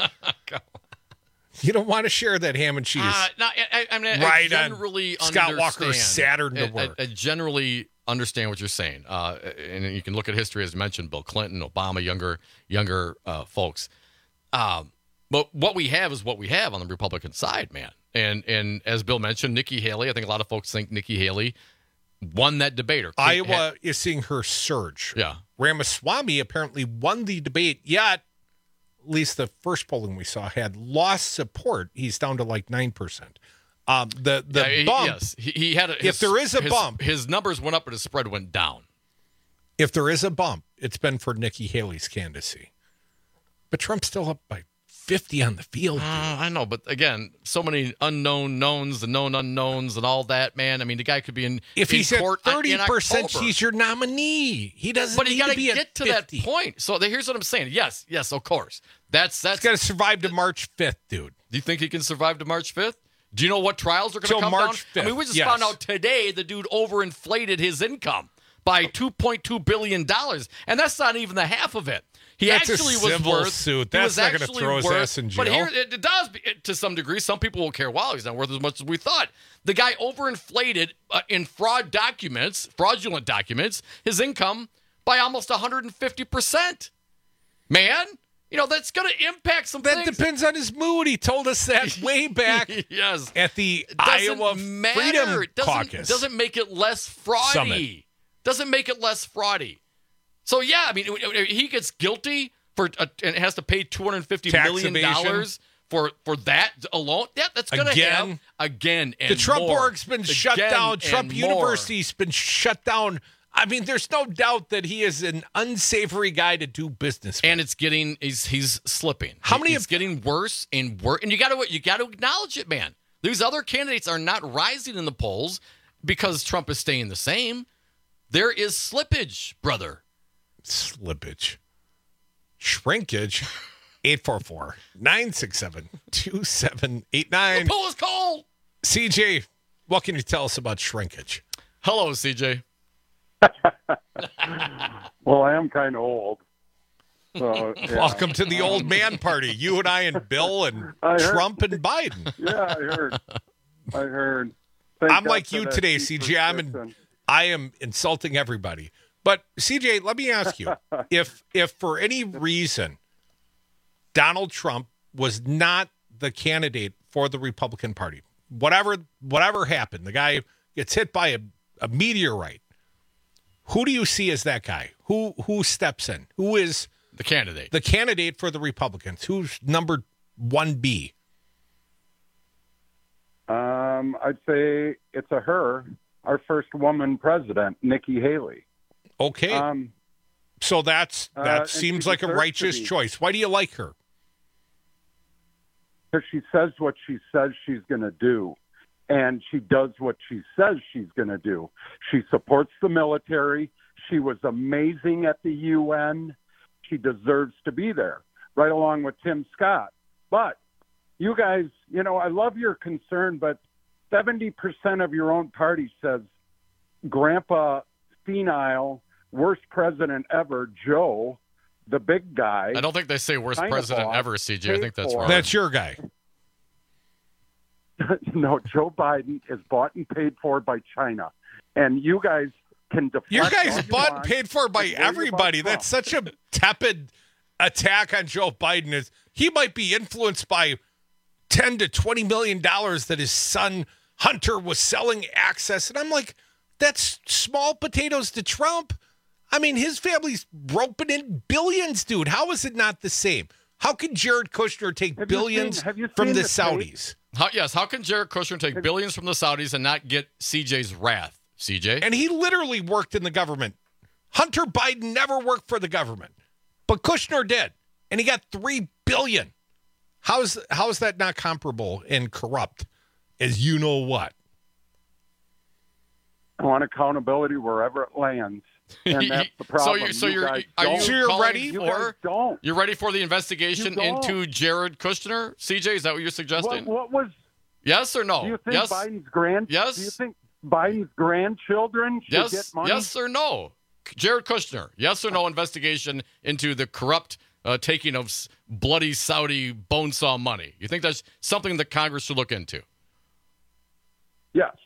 You don't want to share that ham and cheese. Uh, no, I, I mean, right I generally on Scott understand. Walker's Saturn to I, work. I, I generally understand what you're saying, uh, and you can look at history as mentioned: Bill Clinton, Obama, younger younger uh, folks. Um, but what we have is what we have on the Republican side, man. And and as Bill mentioned, Nikki Haley. I think a lot of folks think Nikki Haley won that debate. Or Iowa had, is seeing her surge. Yeah, Ramaswamy apparently won the debate, yet at least the first polling we saw had lost support. He's down to like nine percent. Um, the the yeah, he, bump. Yes, he, he had. A, his, if there is a his, bump, his numbers went up, but his spread went down. If there is a bump, it's been for Nikki Haley's candidacy. But Trump's still up by fifty on the field. Uh, I know, but again, so many unknown knowns, the known unknowns, and all that. Man, I mean, the guy could be in. If in he's at court thirty percent, October. he's your nominee. He doesn't. But need he got to be get to fifty. that point. So here's what I'm saying. Yes, yes, of course. That's that's. He's got to survive to March fifth, dude. Do you think he can survive to March fifth? Do you know what trials are going to So come March down? fifth, I mean, we just yes. found out today the dude overinflated his income by two point two billion dollars, and that's not even the half of it. He That's actually a was civil worth. suit. he That's was not gonna actually throw his worth- ass in But jail. here it, it does to some degree. Some people will care. Wow, he's not worth as much as we thought. The guy overinflated uh, in fraud documents, fraudulent documents, his income by almost one hundred fifty percent. Man, you know that's going to impact some That things. depends on his mood. He told us that way back yes. at the It doesn't Iowa matter. Freedom It doesn't, Caucus. doesn't make it less fraudy. Summit. Doesn't make it less fraudy. So yeah, I mean, he gets guilty for uh, and has to pay two hundred fifty Tax million evasion. dollars for for that alone. Yeah, that's going to Again. have again. And the Trump more. org's been Again shut down. Trump and more. University's been shut down. I mean, there's no doubt that he is an unsavory guy to do business with. And it's getting he's he's slipping. How many? It's getting worse and worse. And you got to you got to acknowledge it, man. These other candidates are not rising in the polls because Trump is staying the same. There is slippage, brother. Slippage. Shrinkage. eight four four, nine six seven, two seven eight nine. The poll is cold. C J, What can you tell us about shrinkage? Hello, C J. Well, I am kind of old. So, yeah. Welcome to the old man party. You and I and Bill and Trump and Biden. Yeah, I heard. I heard. Thank I'm God like for you that today, deep C J. I'm in, prescription. I am insulting everybody. But C J, let me ask you, if if for any reason Donald Trump was not the candidate for the Republican Party, whatever whatever happened, the guy gets hit by a, a meteorite. Who do you see as that guy? Who who steps in? Who is the candidate? The candidate for the Republicans. Who's number one B? Um, I'd say it's a her, our first woman president, Nikki Haley. Okay. Um, so that's that uh, seems she like a deserves righteous to be. choice. Why do you like her? Because she says what she says she's going to do, and she does what she says she's going to do. She supports the military. She was amazing at the U N. She deserves to be there, right along with Tim Scott. But you guys, you know, I love your concern, but seventy percent of your own party says Grandpa senile, worst president ever, Joe, the big guy. I don't think they say worst China president boss, ever, C J. I think that's paid wrong. for. That's your guy. No, Joe Biden is bought and paid for by China. And you guys can deflect Your all guy's you bought and want. paid for by But worry about everybody. Trump. That's such a tepid attack on Joe Biden. Is he might be influenced by ten to twenty million dollars that his son Hunter was selling access, and I'm like, that's small potatoes to Trump. I mean, his family's roping in billions, dude. How is it not the same? How can Jared Kushner take Have you billions seen- have you from seen the the tape? How, Saudis? yes, how can Jared Kushner take billions from the Saudis and not get C J's wrath, C J? And he literally worked in the government. Hunter Biden never worked for the government, but Kushner did, and he got three billion. How's how is that not comparable and corrupt as you know what? I want accountability wherever it lands. And that's the problem. So you're, so You you're guys are don't. you So you're calling ready You for guys don't. you're ready for the investigation You don't. into Jared Kushner, C J? Is that what you're suggesting? What, what was? Yes or no? Do you think yes. Biden's grand? Yes. Do you think Biden's grandchildren should yes. get money? Yes or no? Jared Kushner. Yes or no? Investigation into the corrupt uh, taking of s- bloody Saudi bone saw money. You think that's something that Congress should look into? Yes.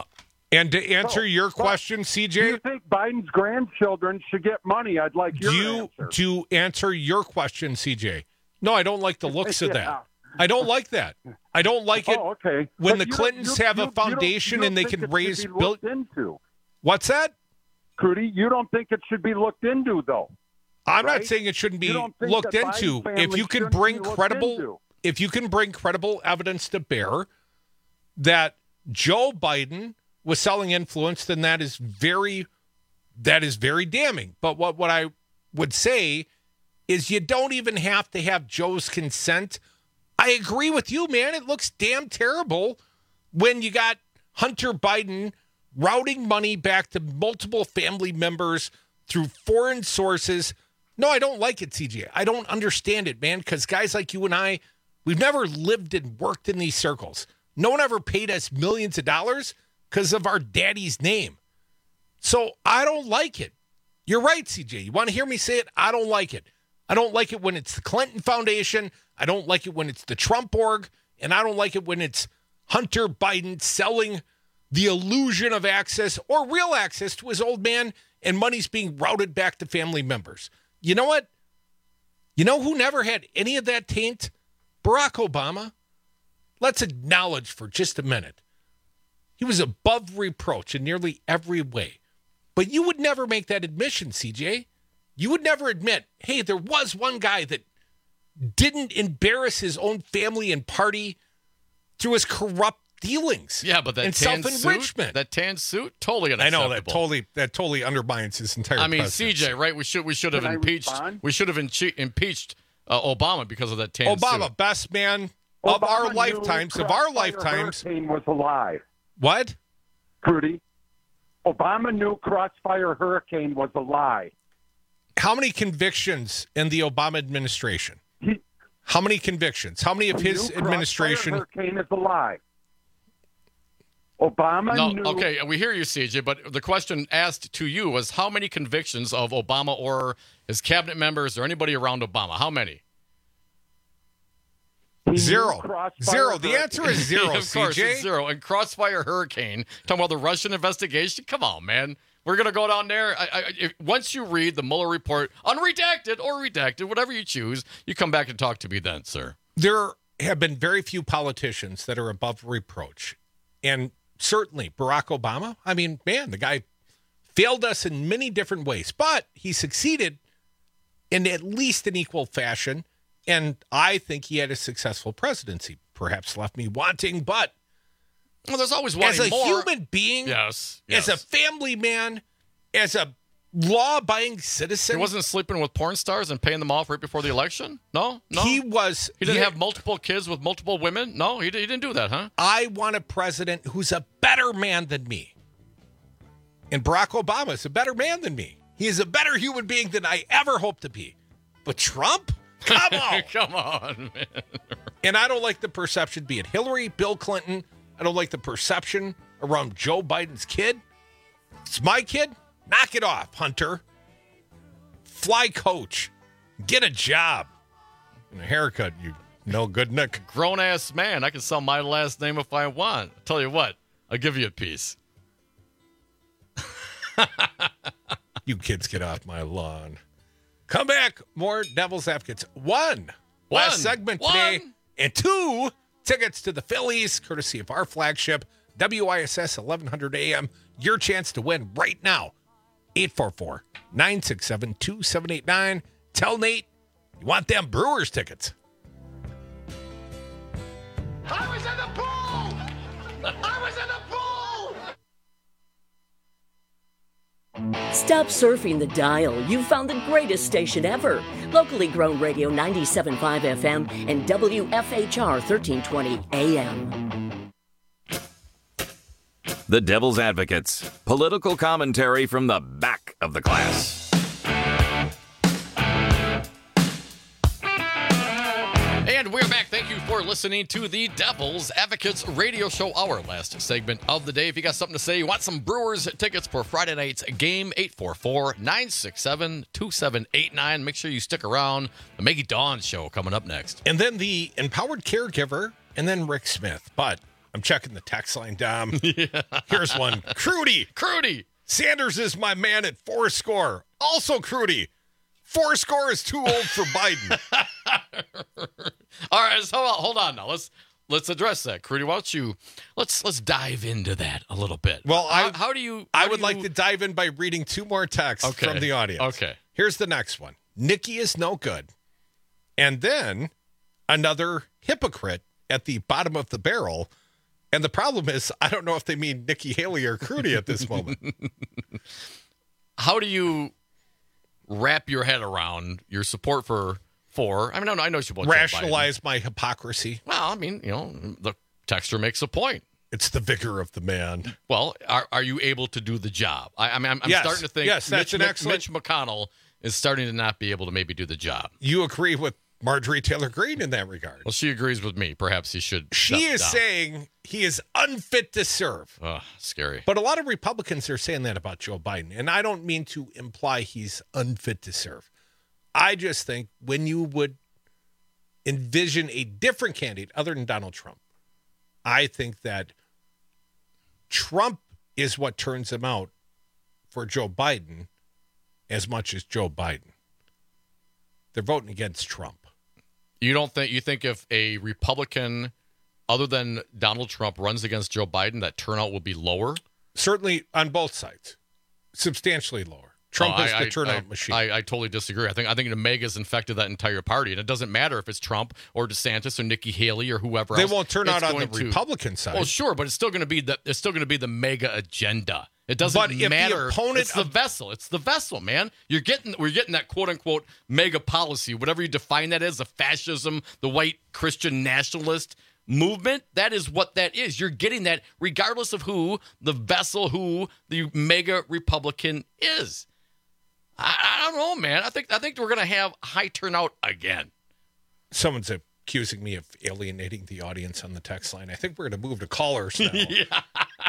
And to answer So, your but question, C Do J, you think Biden's grandchildren should get money? I'd like your do you answer. to answer your question, C J? No, I don't like the looks of Yeah. that. I don't like that. I don't like it Oh, okay. when But the you don't- Clintons you- have you- a you don't- foundation you don't and they think can it should raise be bill. looked into. What's that? Crudy, you don't think it should be looked into, though? I'm not right? saying it shouldn't You be don't think looked the into. Biden If family you can shouldn't bring be looked credible, into? if you can bring credible evidence to bear that Joe Biden was selling influence, then that is very, that is very damning. But what, what I would say is you don't even have to have Joe's consent. I agree with you, man. It looks damn terrible when you got Hunter Biden routing money back to multiple family members through foreign sources. No, I don't like it, C J. I don't understand it, man, because guys like you and I, we've never lived and worked in these circles. No one ever paid us millions of dollars because of our daddy's name. So I don't like it. You're right, C J. You want to hear me say it? I don't like it. I don't like it when it's the Clinton Foundation. I don't like it when it's the Trump org. And I don't like it when it's Hunter Biden selling the illusion of access or real access to his old man and money's being routed back to family members. You know what? You know who never had any of that taint? Barack Obama. Let's acknowledge for just a minute. He was above reproach in nearly every way. But you would never make that admission, C J. You would never admit, hey, there was one guy that didn't embarrass his own family and party through his corrupt dealings. Yeah, but that and tan self-enrichment. suit, that tan suit, totally I unacceptable. know that totally that totally undermines his entire. I mean, presidency. C J, right? We should we should have Can I impeached respond? we should have imche- impeached uh, Obama because of that tan Obama, suit. best man of Obama our knew lifetimes, of our Crossfire lifetimes. Hurricane was a lie. What? Crudy. Obama knew Crossfire Hurricane was a lie. How many convictions in the Obama administration? He, How many convictions? How many of he his knew administration? Crossfire Hurricane is a lie. Obama No, knew. okay, we hear you, C J, but the question asked to you was how many convictions of Obama or his cabinet members or anybody around Obama? How many? Zero. Zero. The answer is zero, Of course, C J. it's zero. And Crossfire Hurricane, talking about the Russian investigation, come on, man. We're going to go down there. I, I, if, once you read the Mueller report, unredacted or redacted, whatever you choose, you come back and talk to me then, sir. There have been very few politicians that are above reproach. And certainly Barack Obama, I mean, man, the guy failed us in many different ways, but he succeeded in at least an equal fashion. And I think he had a successful presidency. Perhaps left me wanting, but well, there's always wanting as a more. human being, yes, as yes. a family man, as a law-abiding citizen. He wasn't sleeping with porn stars and paying them off right before the election? No? No? He was. He didn't he, have multiple kids with multiple women? No, he, he didn't do that, huh? I want a president who's a better man than me. And Barack Obama is a better man than me. He is a better human being than I ever hoped to be. But Trump? Come on. Come on, man. And I don't like the perception being Hillary, Bill Clinton. I don't like the perception around Joe Biden's kid. It's my kid. Knock it off, Hunter. Fly coach. Get a job. And a haircut, you no good Nick. Grown-ass man. I can sell my last name if I want. I'll tell you what. I'll give you a piece. You kids get off my lawn. Come back. More Devil's Advocates. One. One. Last segment One. today. And two tickets to the Phillies, courtesy of our flagship, W I S S eleven hundred A M. Your chance to win right now. eight four four, nine six seven, two seven eight nine. Tell Nate you want them Brewers tickets. I was in the pool! I was in the pool! Stop surfing the dial. You found the greatest station ever. Locally grown radio ninety-seven point five F M and W F H R thirteen twenty A M. The Devil's Advocates. Political commentary from the back of the class. And we're back. Thank you for listening to the Devil's Advocates radio show, our last segment of the day. If you got something to say, you want some Brewers tickets for Friday night's game, eight four four, nine six seven, two seven eight nine. Make sure you stick around. The Maggie Dawn show coming up next. And then the Empowered Caregiver, and then Rick Smith. But I'm checking the text line, Dom. Yeah. Here's one. Crudy. Crudy. Sanders is my man at four score. Also Crudy. Four score is too old for Biden. All right, so hold on now. Let's let's address that, Crudy. Why don't you let's let's dive into that a little bit. Well, how, I how do you? I how would do like you... to dive in by reading two more texts okay. from the audience. Okay. Here's the next one. Nikki is no good. And then another hypocrite at the bottom of the barrel. And the problem is, I don't know if they mean Nikki Haley or Crudy at this moment. How do you wrap your head around your support for for? I mean, I know, I know you support rationalize my hypocrisy. Well, I mean, you know, the texter makes a point. It's the vigor of the man. Well, are are you able to do the job? I, I mean, I'm, I'm yes. starting to think. Yes, that's Mitch, an excellent. Mitch McConnell is starting to not be able to maybe do the job. You agree with Marjorie Taylor Greene in that regard? Well, she agrees with me. Perhaps he should. She is down. saying he is unfit to serve. Oh, scary. But a lot of Republicans are saying that about Joe Biden. And I don't mean to imply he's unfit to serve. I just think when you would envision a different candidate other than Donald Trump, I think that Trump is what turns him out for Joe Biden as much as Joe Biden. They're voting against Trump. You don't think you think if a Republican other than Donald Trump runs against Joe Biden, that turnout will be lower? Certainly on both sides. Substantially lower. Trump oh, is I, the turnout I, machine. I, I totally disagree. I think I think the MAGA's infected that entire party, and it doesn't matter if it's Trump or DeSantis or Nikki Haley or whoever they else. Won't turn out on the to, Republican side. Well, sure, but it's still going to be the it's still going to be the MAGA agenda. It doesn't but if matter. The opponent it's the of- vessel. It's the vessel, man. You're getting we're getting that quote unquote MAGA policy, whatever you define that as, the fascism, the white Christian nationalist movement. That is what that is. You're getting that regardless of who the vessel, who the MAGA Republican is. I, I don't know, man. I think I think we're gonna have high turnout again. Someone's accusing me of alienating the audience on the text line. I think we're going to move to callers now. Yeah.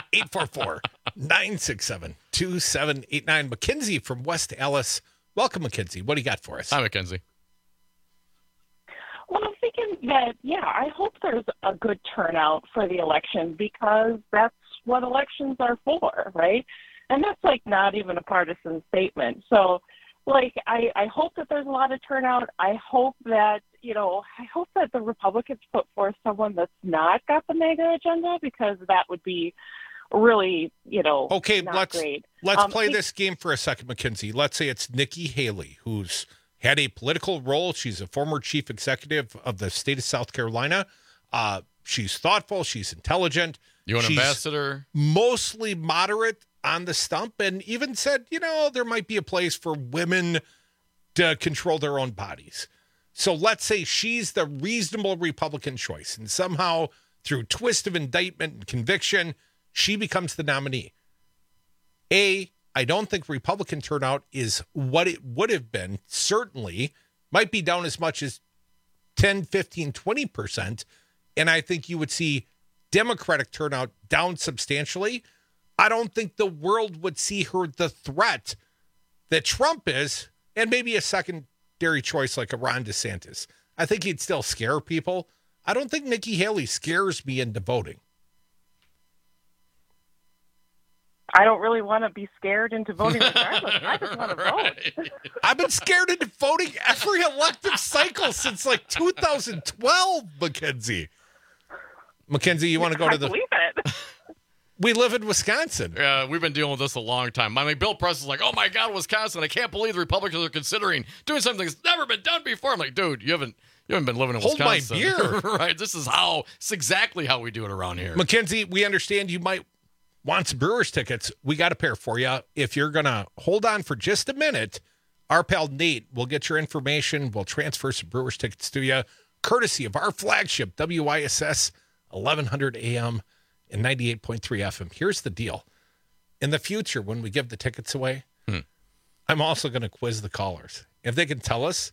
eight four four, nine six seven, two seven eight nine. Mackenzie from West Allis. Welcome, Mackenzie. What do you got for us? Hi, Mackenzie. Well, I'm thinking that, yeah, I hope there's a good turnout for the election because that's what elections are for, right? And that's, like, not even a partisan statement. So, like, I, I hope that there's a lot of turnout. I hope that, you know, I hope that the Republicans put forth someone that's not got the MAGA agenda because that would be really, you know, okay, not let's, great. Let's um, play he, this game for a second, Mackenzie. Let's say it's Nikki Haley, who's had a political role. She's a former chief executive of the state of South Carolina. Uh, she's thoughtful. She's intelligent. You an she's ambassador? Mostly moderate on the stump, and even said, you know, there might be a place for women to control their own bodies. So let's say she's the reasonable Republican choice, and somehow through twist of indictment and conviction, she becomes the nominee. A, I don't think Republican turnout is what it would have been. Certainly might be down as much as ten, fifteen, twenty percent. And I think you would see Democratic turnout down substantially. I don't think the world would see her the threat that Trump is, and maybe a secondary choice like a Ron DeSantis. I think he'd still scare people. I don't think Nikki Haley scares me into voting. I don't really want to be scared into voting regardless. I just want to Right. vote. I've been scared into voting every elective cycle since like two thousand twelve, Mackenzie. Mackenzie, you want to go I to the... believe it. We live in Wisconsin. Yeah, we've been dealing with this a long time. I mean, Bill Press is like, oh, my God, Wisconsin, I can't believe the Republicans are considering doing something that's never been done before. I'm like, dude, you haven't you haven't been living in Hold my Wisconsin. beer. Right, this is how, it's exactly how we do it around here. Mackenzie, we understand you might want some Brewers tickets. We got a pair for you. If you're going to hold on for just a minute, our pal Nate will get your information. We'll transfer some Brewers tickets to you, courtesy of our flagship, W I S S eleven hundred A M and ninety-eight point three F M. Here's the deal. In the future, when we give the tickets away, hmm. I'm also going to quiz the callers. If they can tell us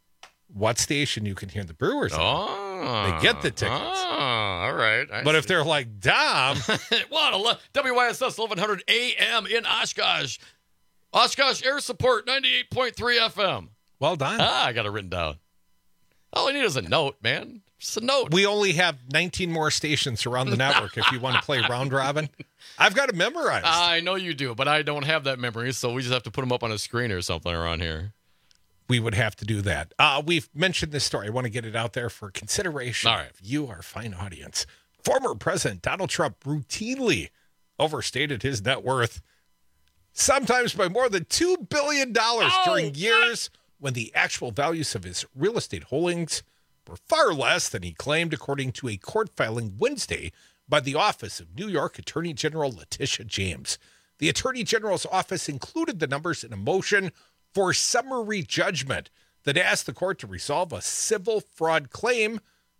what station you can hear the Brewers oh, on, they get the tickets. Oh, all right. I but see. if they're like, Dom. What? W I S S eleven hundred A M in Oshkosh. Oshkosh Air Support ninety-eight point three F M. Well done. Ah, I got it written down. All I need is a note, man. Just a note. We only have nineteen more stations around the network if you want to play round robin. I've got it memorized. I know you do, but I don't have that memory, so we just have to put them up on a screen or something around here. We would have to do that. Uh, we've mentioned this story. I want to get it out there for consideration. All right. You, our fine audience. Former President Donald Trump routinely overstated his net worth, sometimes by more than two billion dollars Oh, during years when the actual values of his real estate holdings were far less than he claimed, according to a court filing Wednesday by the office of New York Attorney General Letitia James. The Attorney General's office included the numbers in a motion for summary judgment that asked the court to resolve a civil fraud claim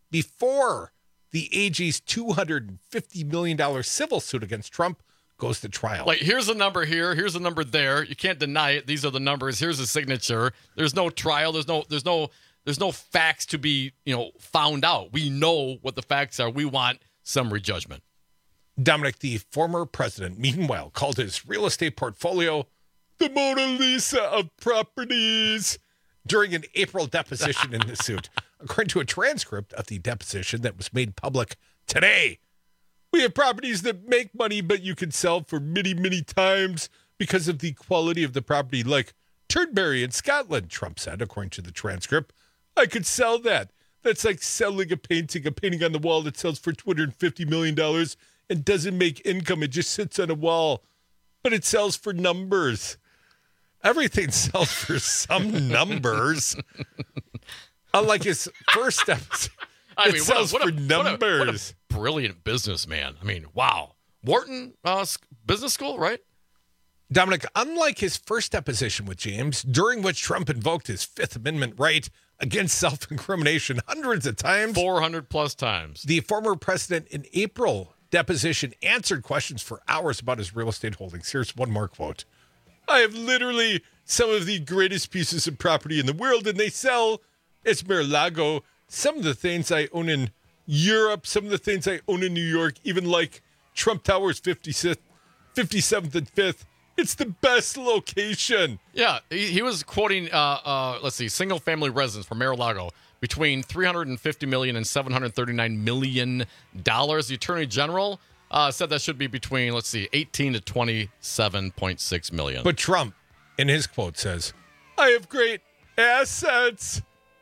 before the A G's two hundred fifty million dollars civil suit against Trump goes to trial. Like, here's a number here, here's a number there. You can't deny it. These are the numbers. Here's a signature. There's no trial. There's no, there's no, there's no facts to be, you know, found out. We know what the facts are. We want summary judgment. Dominic, the former president, meanwhile, called his real estate portfolio the Mona Lisa of properties during an April deposition in the suit. According to a transcript of the deposition that was made public today, we have properties that make money, but you can sell for many, many times because of the quality of the property, like Turnberry in Scotland, Trump said, according to the transcript. I could sell that. That's like selling a painting, a painting on the wall that sells for two hundred fifty million dollars and doesn't make income. It just sits on a wall, but it sells for numbers. Everything sells for some numbers. Unlike his first steps, I it mean, sells what a, for what a, what a, numbers. what a brilliant businessman. I mean, wow. Wharton uh, Business School, right? Dominic, unlike his first deposition with James, during which Trump invoked his Fifth Amendment right against self-incrimination hundreds of times. four hundred plus times. The former president in April deposition answered questions for hours about his real estate holdings. Here's one more quote. I have literally some of the greatest pieces of property in the world, and they sell. It's Mar-a-Lago. Some of the things I own in Europe, some of the things I own in New York, even like Trump Towers, fifty-seventh and fifth. It's the best location. Yeah, he, he was quoting, uh, uh, let's see, single-family residents from Mar-a-Lago between three hundred fifty million dollars and seven hundred thirty-nine million dollars. The Attorney General uh, said that should be between, let's see, eighteen to twenty-seven point six million dollars. But Trump, in his quote, says, I have great assets.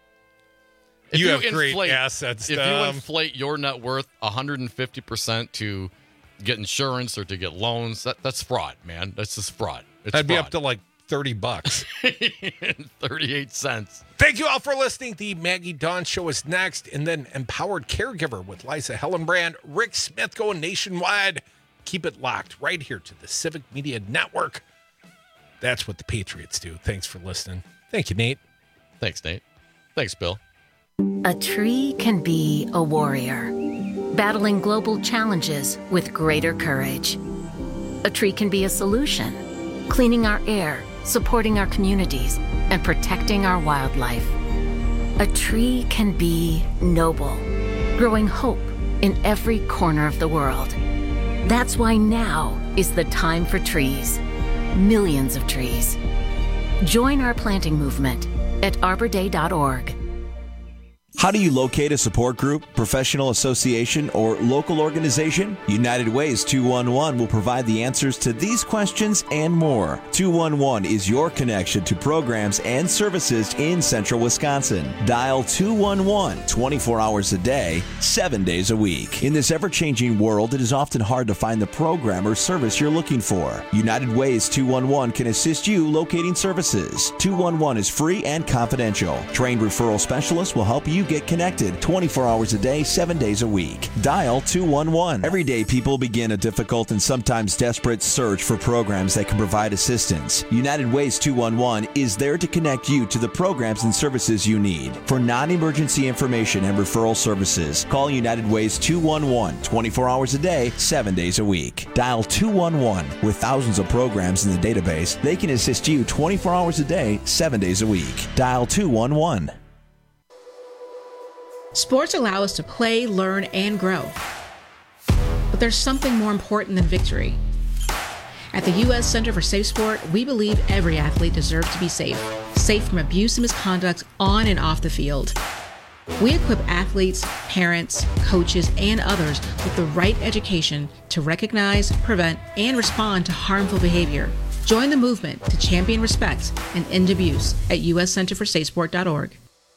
If you, you have inflate, great assets, If Tom. you inflate your net worth one hundred fifty percent to get insurance or to get loans, that, that's fraud, man. That's just fraud. It's That'd fraud. be up to like thirty bucks. thirty-eight cents. Thank you all for listening. The Maggie Dawn Show is next, and then Empowered Caregiver with Liza Hellenbrand, Rick Smith going nationwide. Keep it locked right here to the Civic Media Network. That's what the Patriots do. Thanks for listening. Thank you, Nate. Thanks, Nate. Thanks, Bill. A tree can be a warrior, battling global challenges with greater courage. A tree can be a solution, cleaning our air, supporting our communities, and protecting our wildlife. A tree can be noble, growing hope in every corner of the world. That's why now is the time for trees. Millions of trees. Join our planting movement at arbor day dot org. How do you locate a support group, professional association, or local organization? United Way's two one one will provide the answers to these questions and more. two one one is your connection to programs and services in central Wisconsin. Dial two one one twenty-four hours a day, seven days a week. In this ever-changing world, it is often hard to find the program or service you're looking for. United Way's two one one can assist you locating services. two one one is free and confidential. Trained referral specialists will help you get connected twenty-four hours a day, seven days a week. Dial two one one. Every day, people begin a difficult and sometimes desperate search for programs that can provide assistance. United Way's two one one is there to connect you to the programs and services you need. For non-emergency information and referral services, call United Way's two one one twenty-four hours a day, seven days a week. Dial two one one. With thousands of programs in the database, they can assist you twenty-four hours a day, seven days a week. Dial two one one. Sports allow us to play, learn, and grow. But there's something more important than victory. At the U S Center for Safe Sport, we believe every athlete deserves to be safe. Safe from abuse and misconduct on and off the field. We equip athletes, parents, coaches, and others with the right education to recognize, prevent, and respond to harmful behavior. Join the movement to champion respect and end abuse at U S center for safe sport dot org.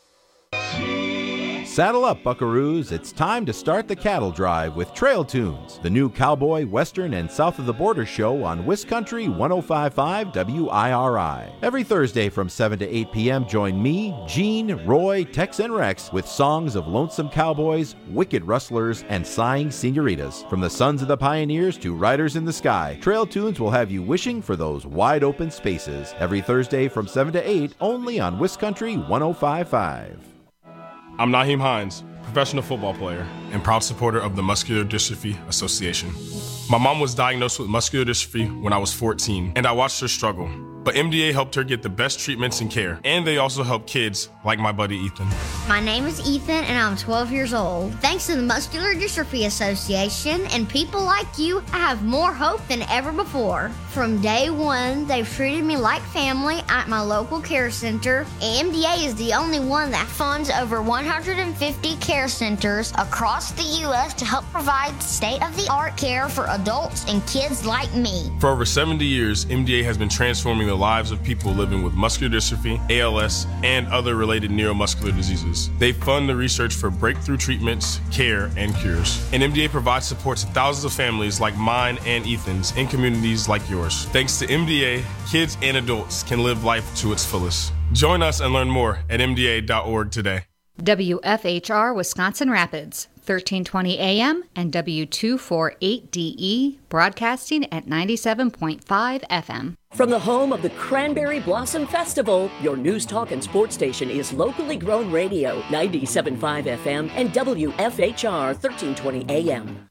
Saddle up, buckaroos. It's time to start the cattle drive with Trail Tunes, the new cowboy, western, and south of the border show on Wiscountry one oh five point five W I R I. Every Thursday from seven to eight p.m., join me, Gene, Roy, Tex, and Rex with songs of lonesome cowboys, wicked rustlers, and sighing senoritas. From the sons of the pioneers to riders in the sky, Trail Tunes will have you wishing for those wide open spaces. Every Thursday from seven to eight, only on Wiscountry one oh five point five. I'm Naheem Hines, professional football player and proud supporter of the Muscular Dystrophy Association. My mom was diagnosed with muscular dystrophy when I was fourteen, and I watched her struggle. But M D A helped her get the best treatments and care, and they also help kids like my buddy Ethan. My name is Ethan, and I'm twelve years old. Thanks to the Muscular Dystrophy Association and people like you, I have more hope than ever before. From day one, they've treated me like family at my local care center. M D A is the only one that funds over one hundred fifty care centers across the U S to help provide state-of-the-art care for adults and kids like me. For over seventy years, M D A has been transforming the lives of people living with muscular dystrophy, A L S, and other related neuromuscular diseases. They fund the research for breakthrough treatments, care, and cures. And M D A provides support to thousands of families like mine and Ethan's in communities like yours. Thanks to M D A, kids and adults can live life to its fullest. Join us and learn more at M D A dot org today. W F H R Wisconsin Rapids, thirteen twenty A M and W two forty-eight D E, broadcasting at ninety-seven point five F M. From the home of the Cranberry Blossom Festival, your news, talk, and sports station is locally grown radio, ninety-seven point five F M and W F H R thirteen twenty A M.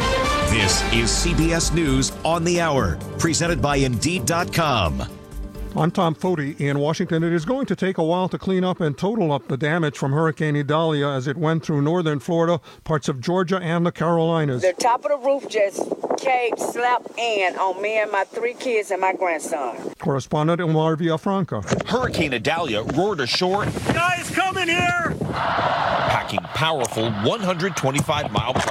This is C B S News on the Hour, presented by Indeed dot com. I'm Tom Foti in Washington. It is going to take a while to clean up and total up the damage from Hurricane Idalia as it went through northern Florida, parts of Georgia, and the Carolinas. The top of the roof just caved, slapped in on me and my three kids and my grandson. Correspondent Omar Villafranca. Hurricane Idalia roared ashore. Guys, coming here! Packing powerful one hundred twenty-five mile per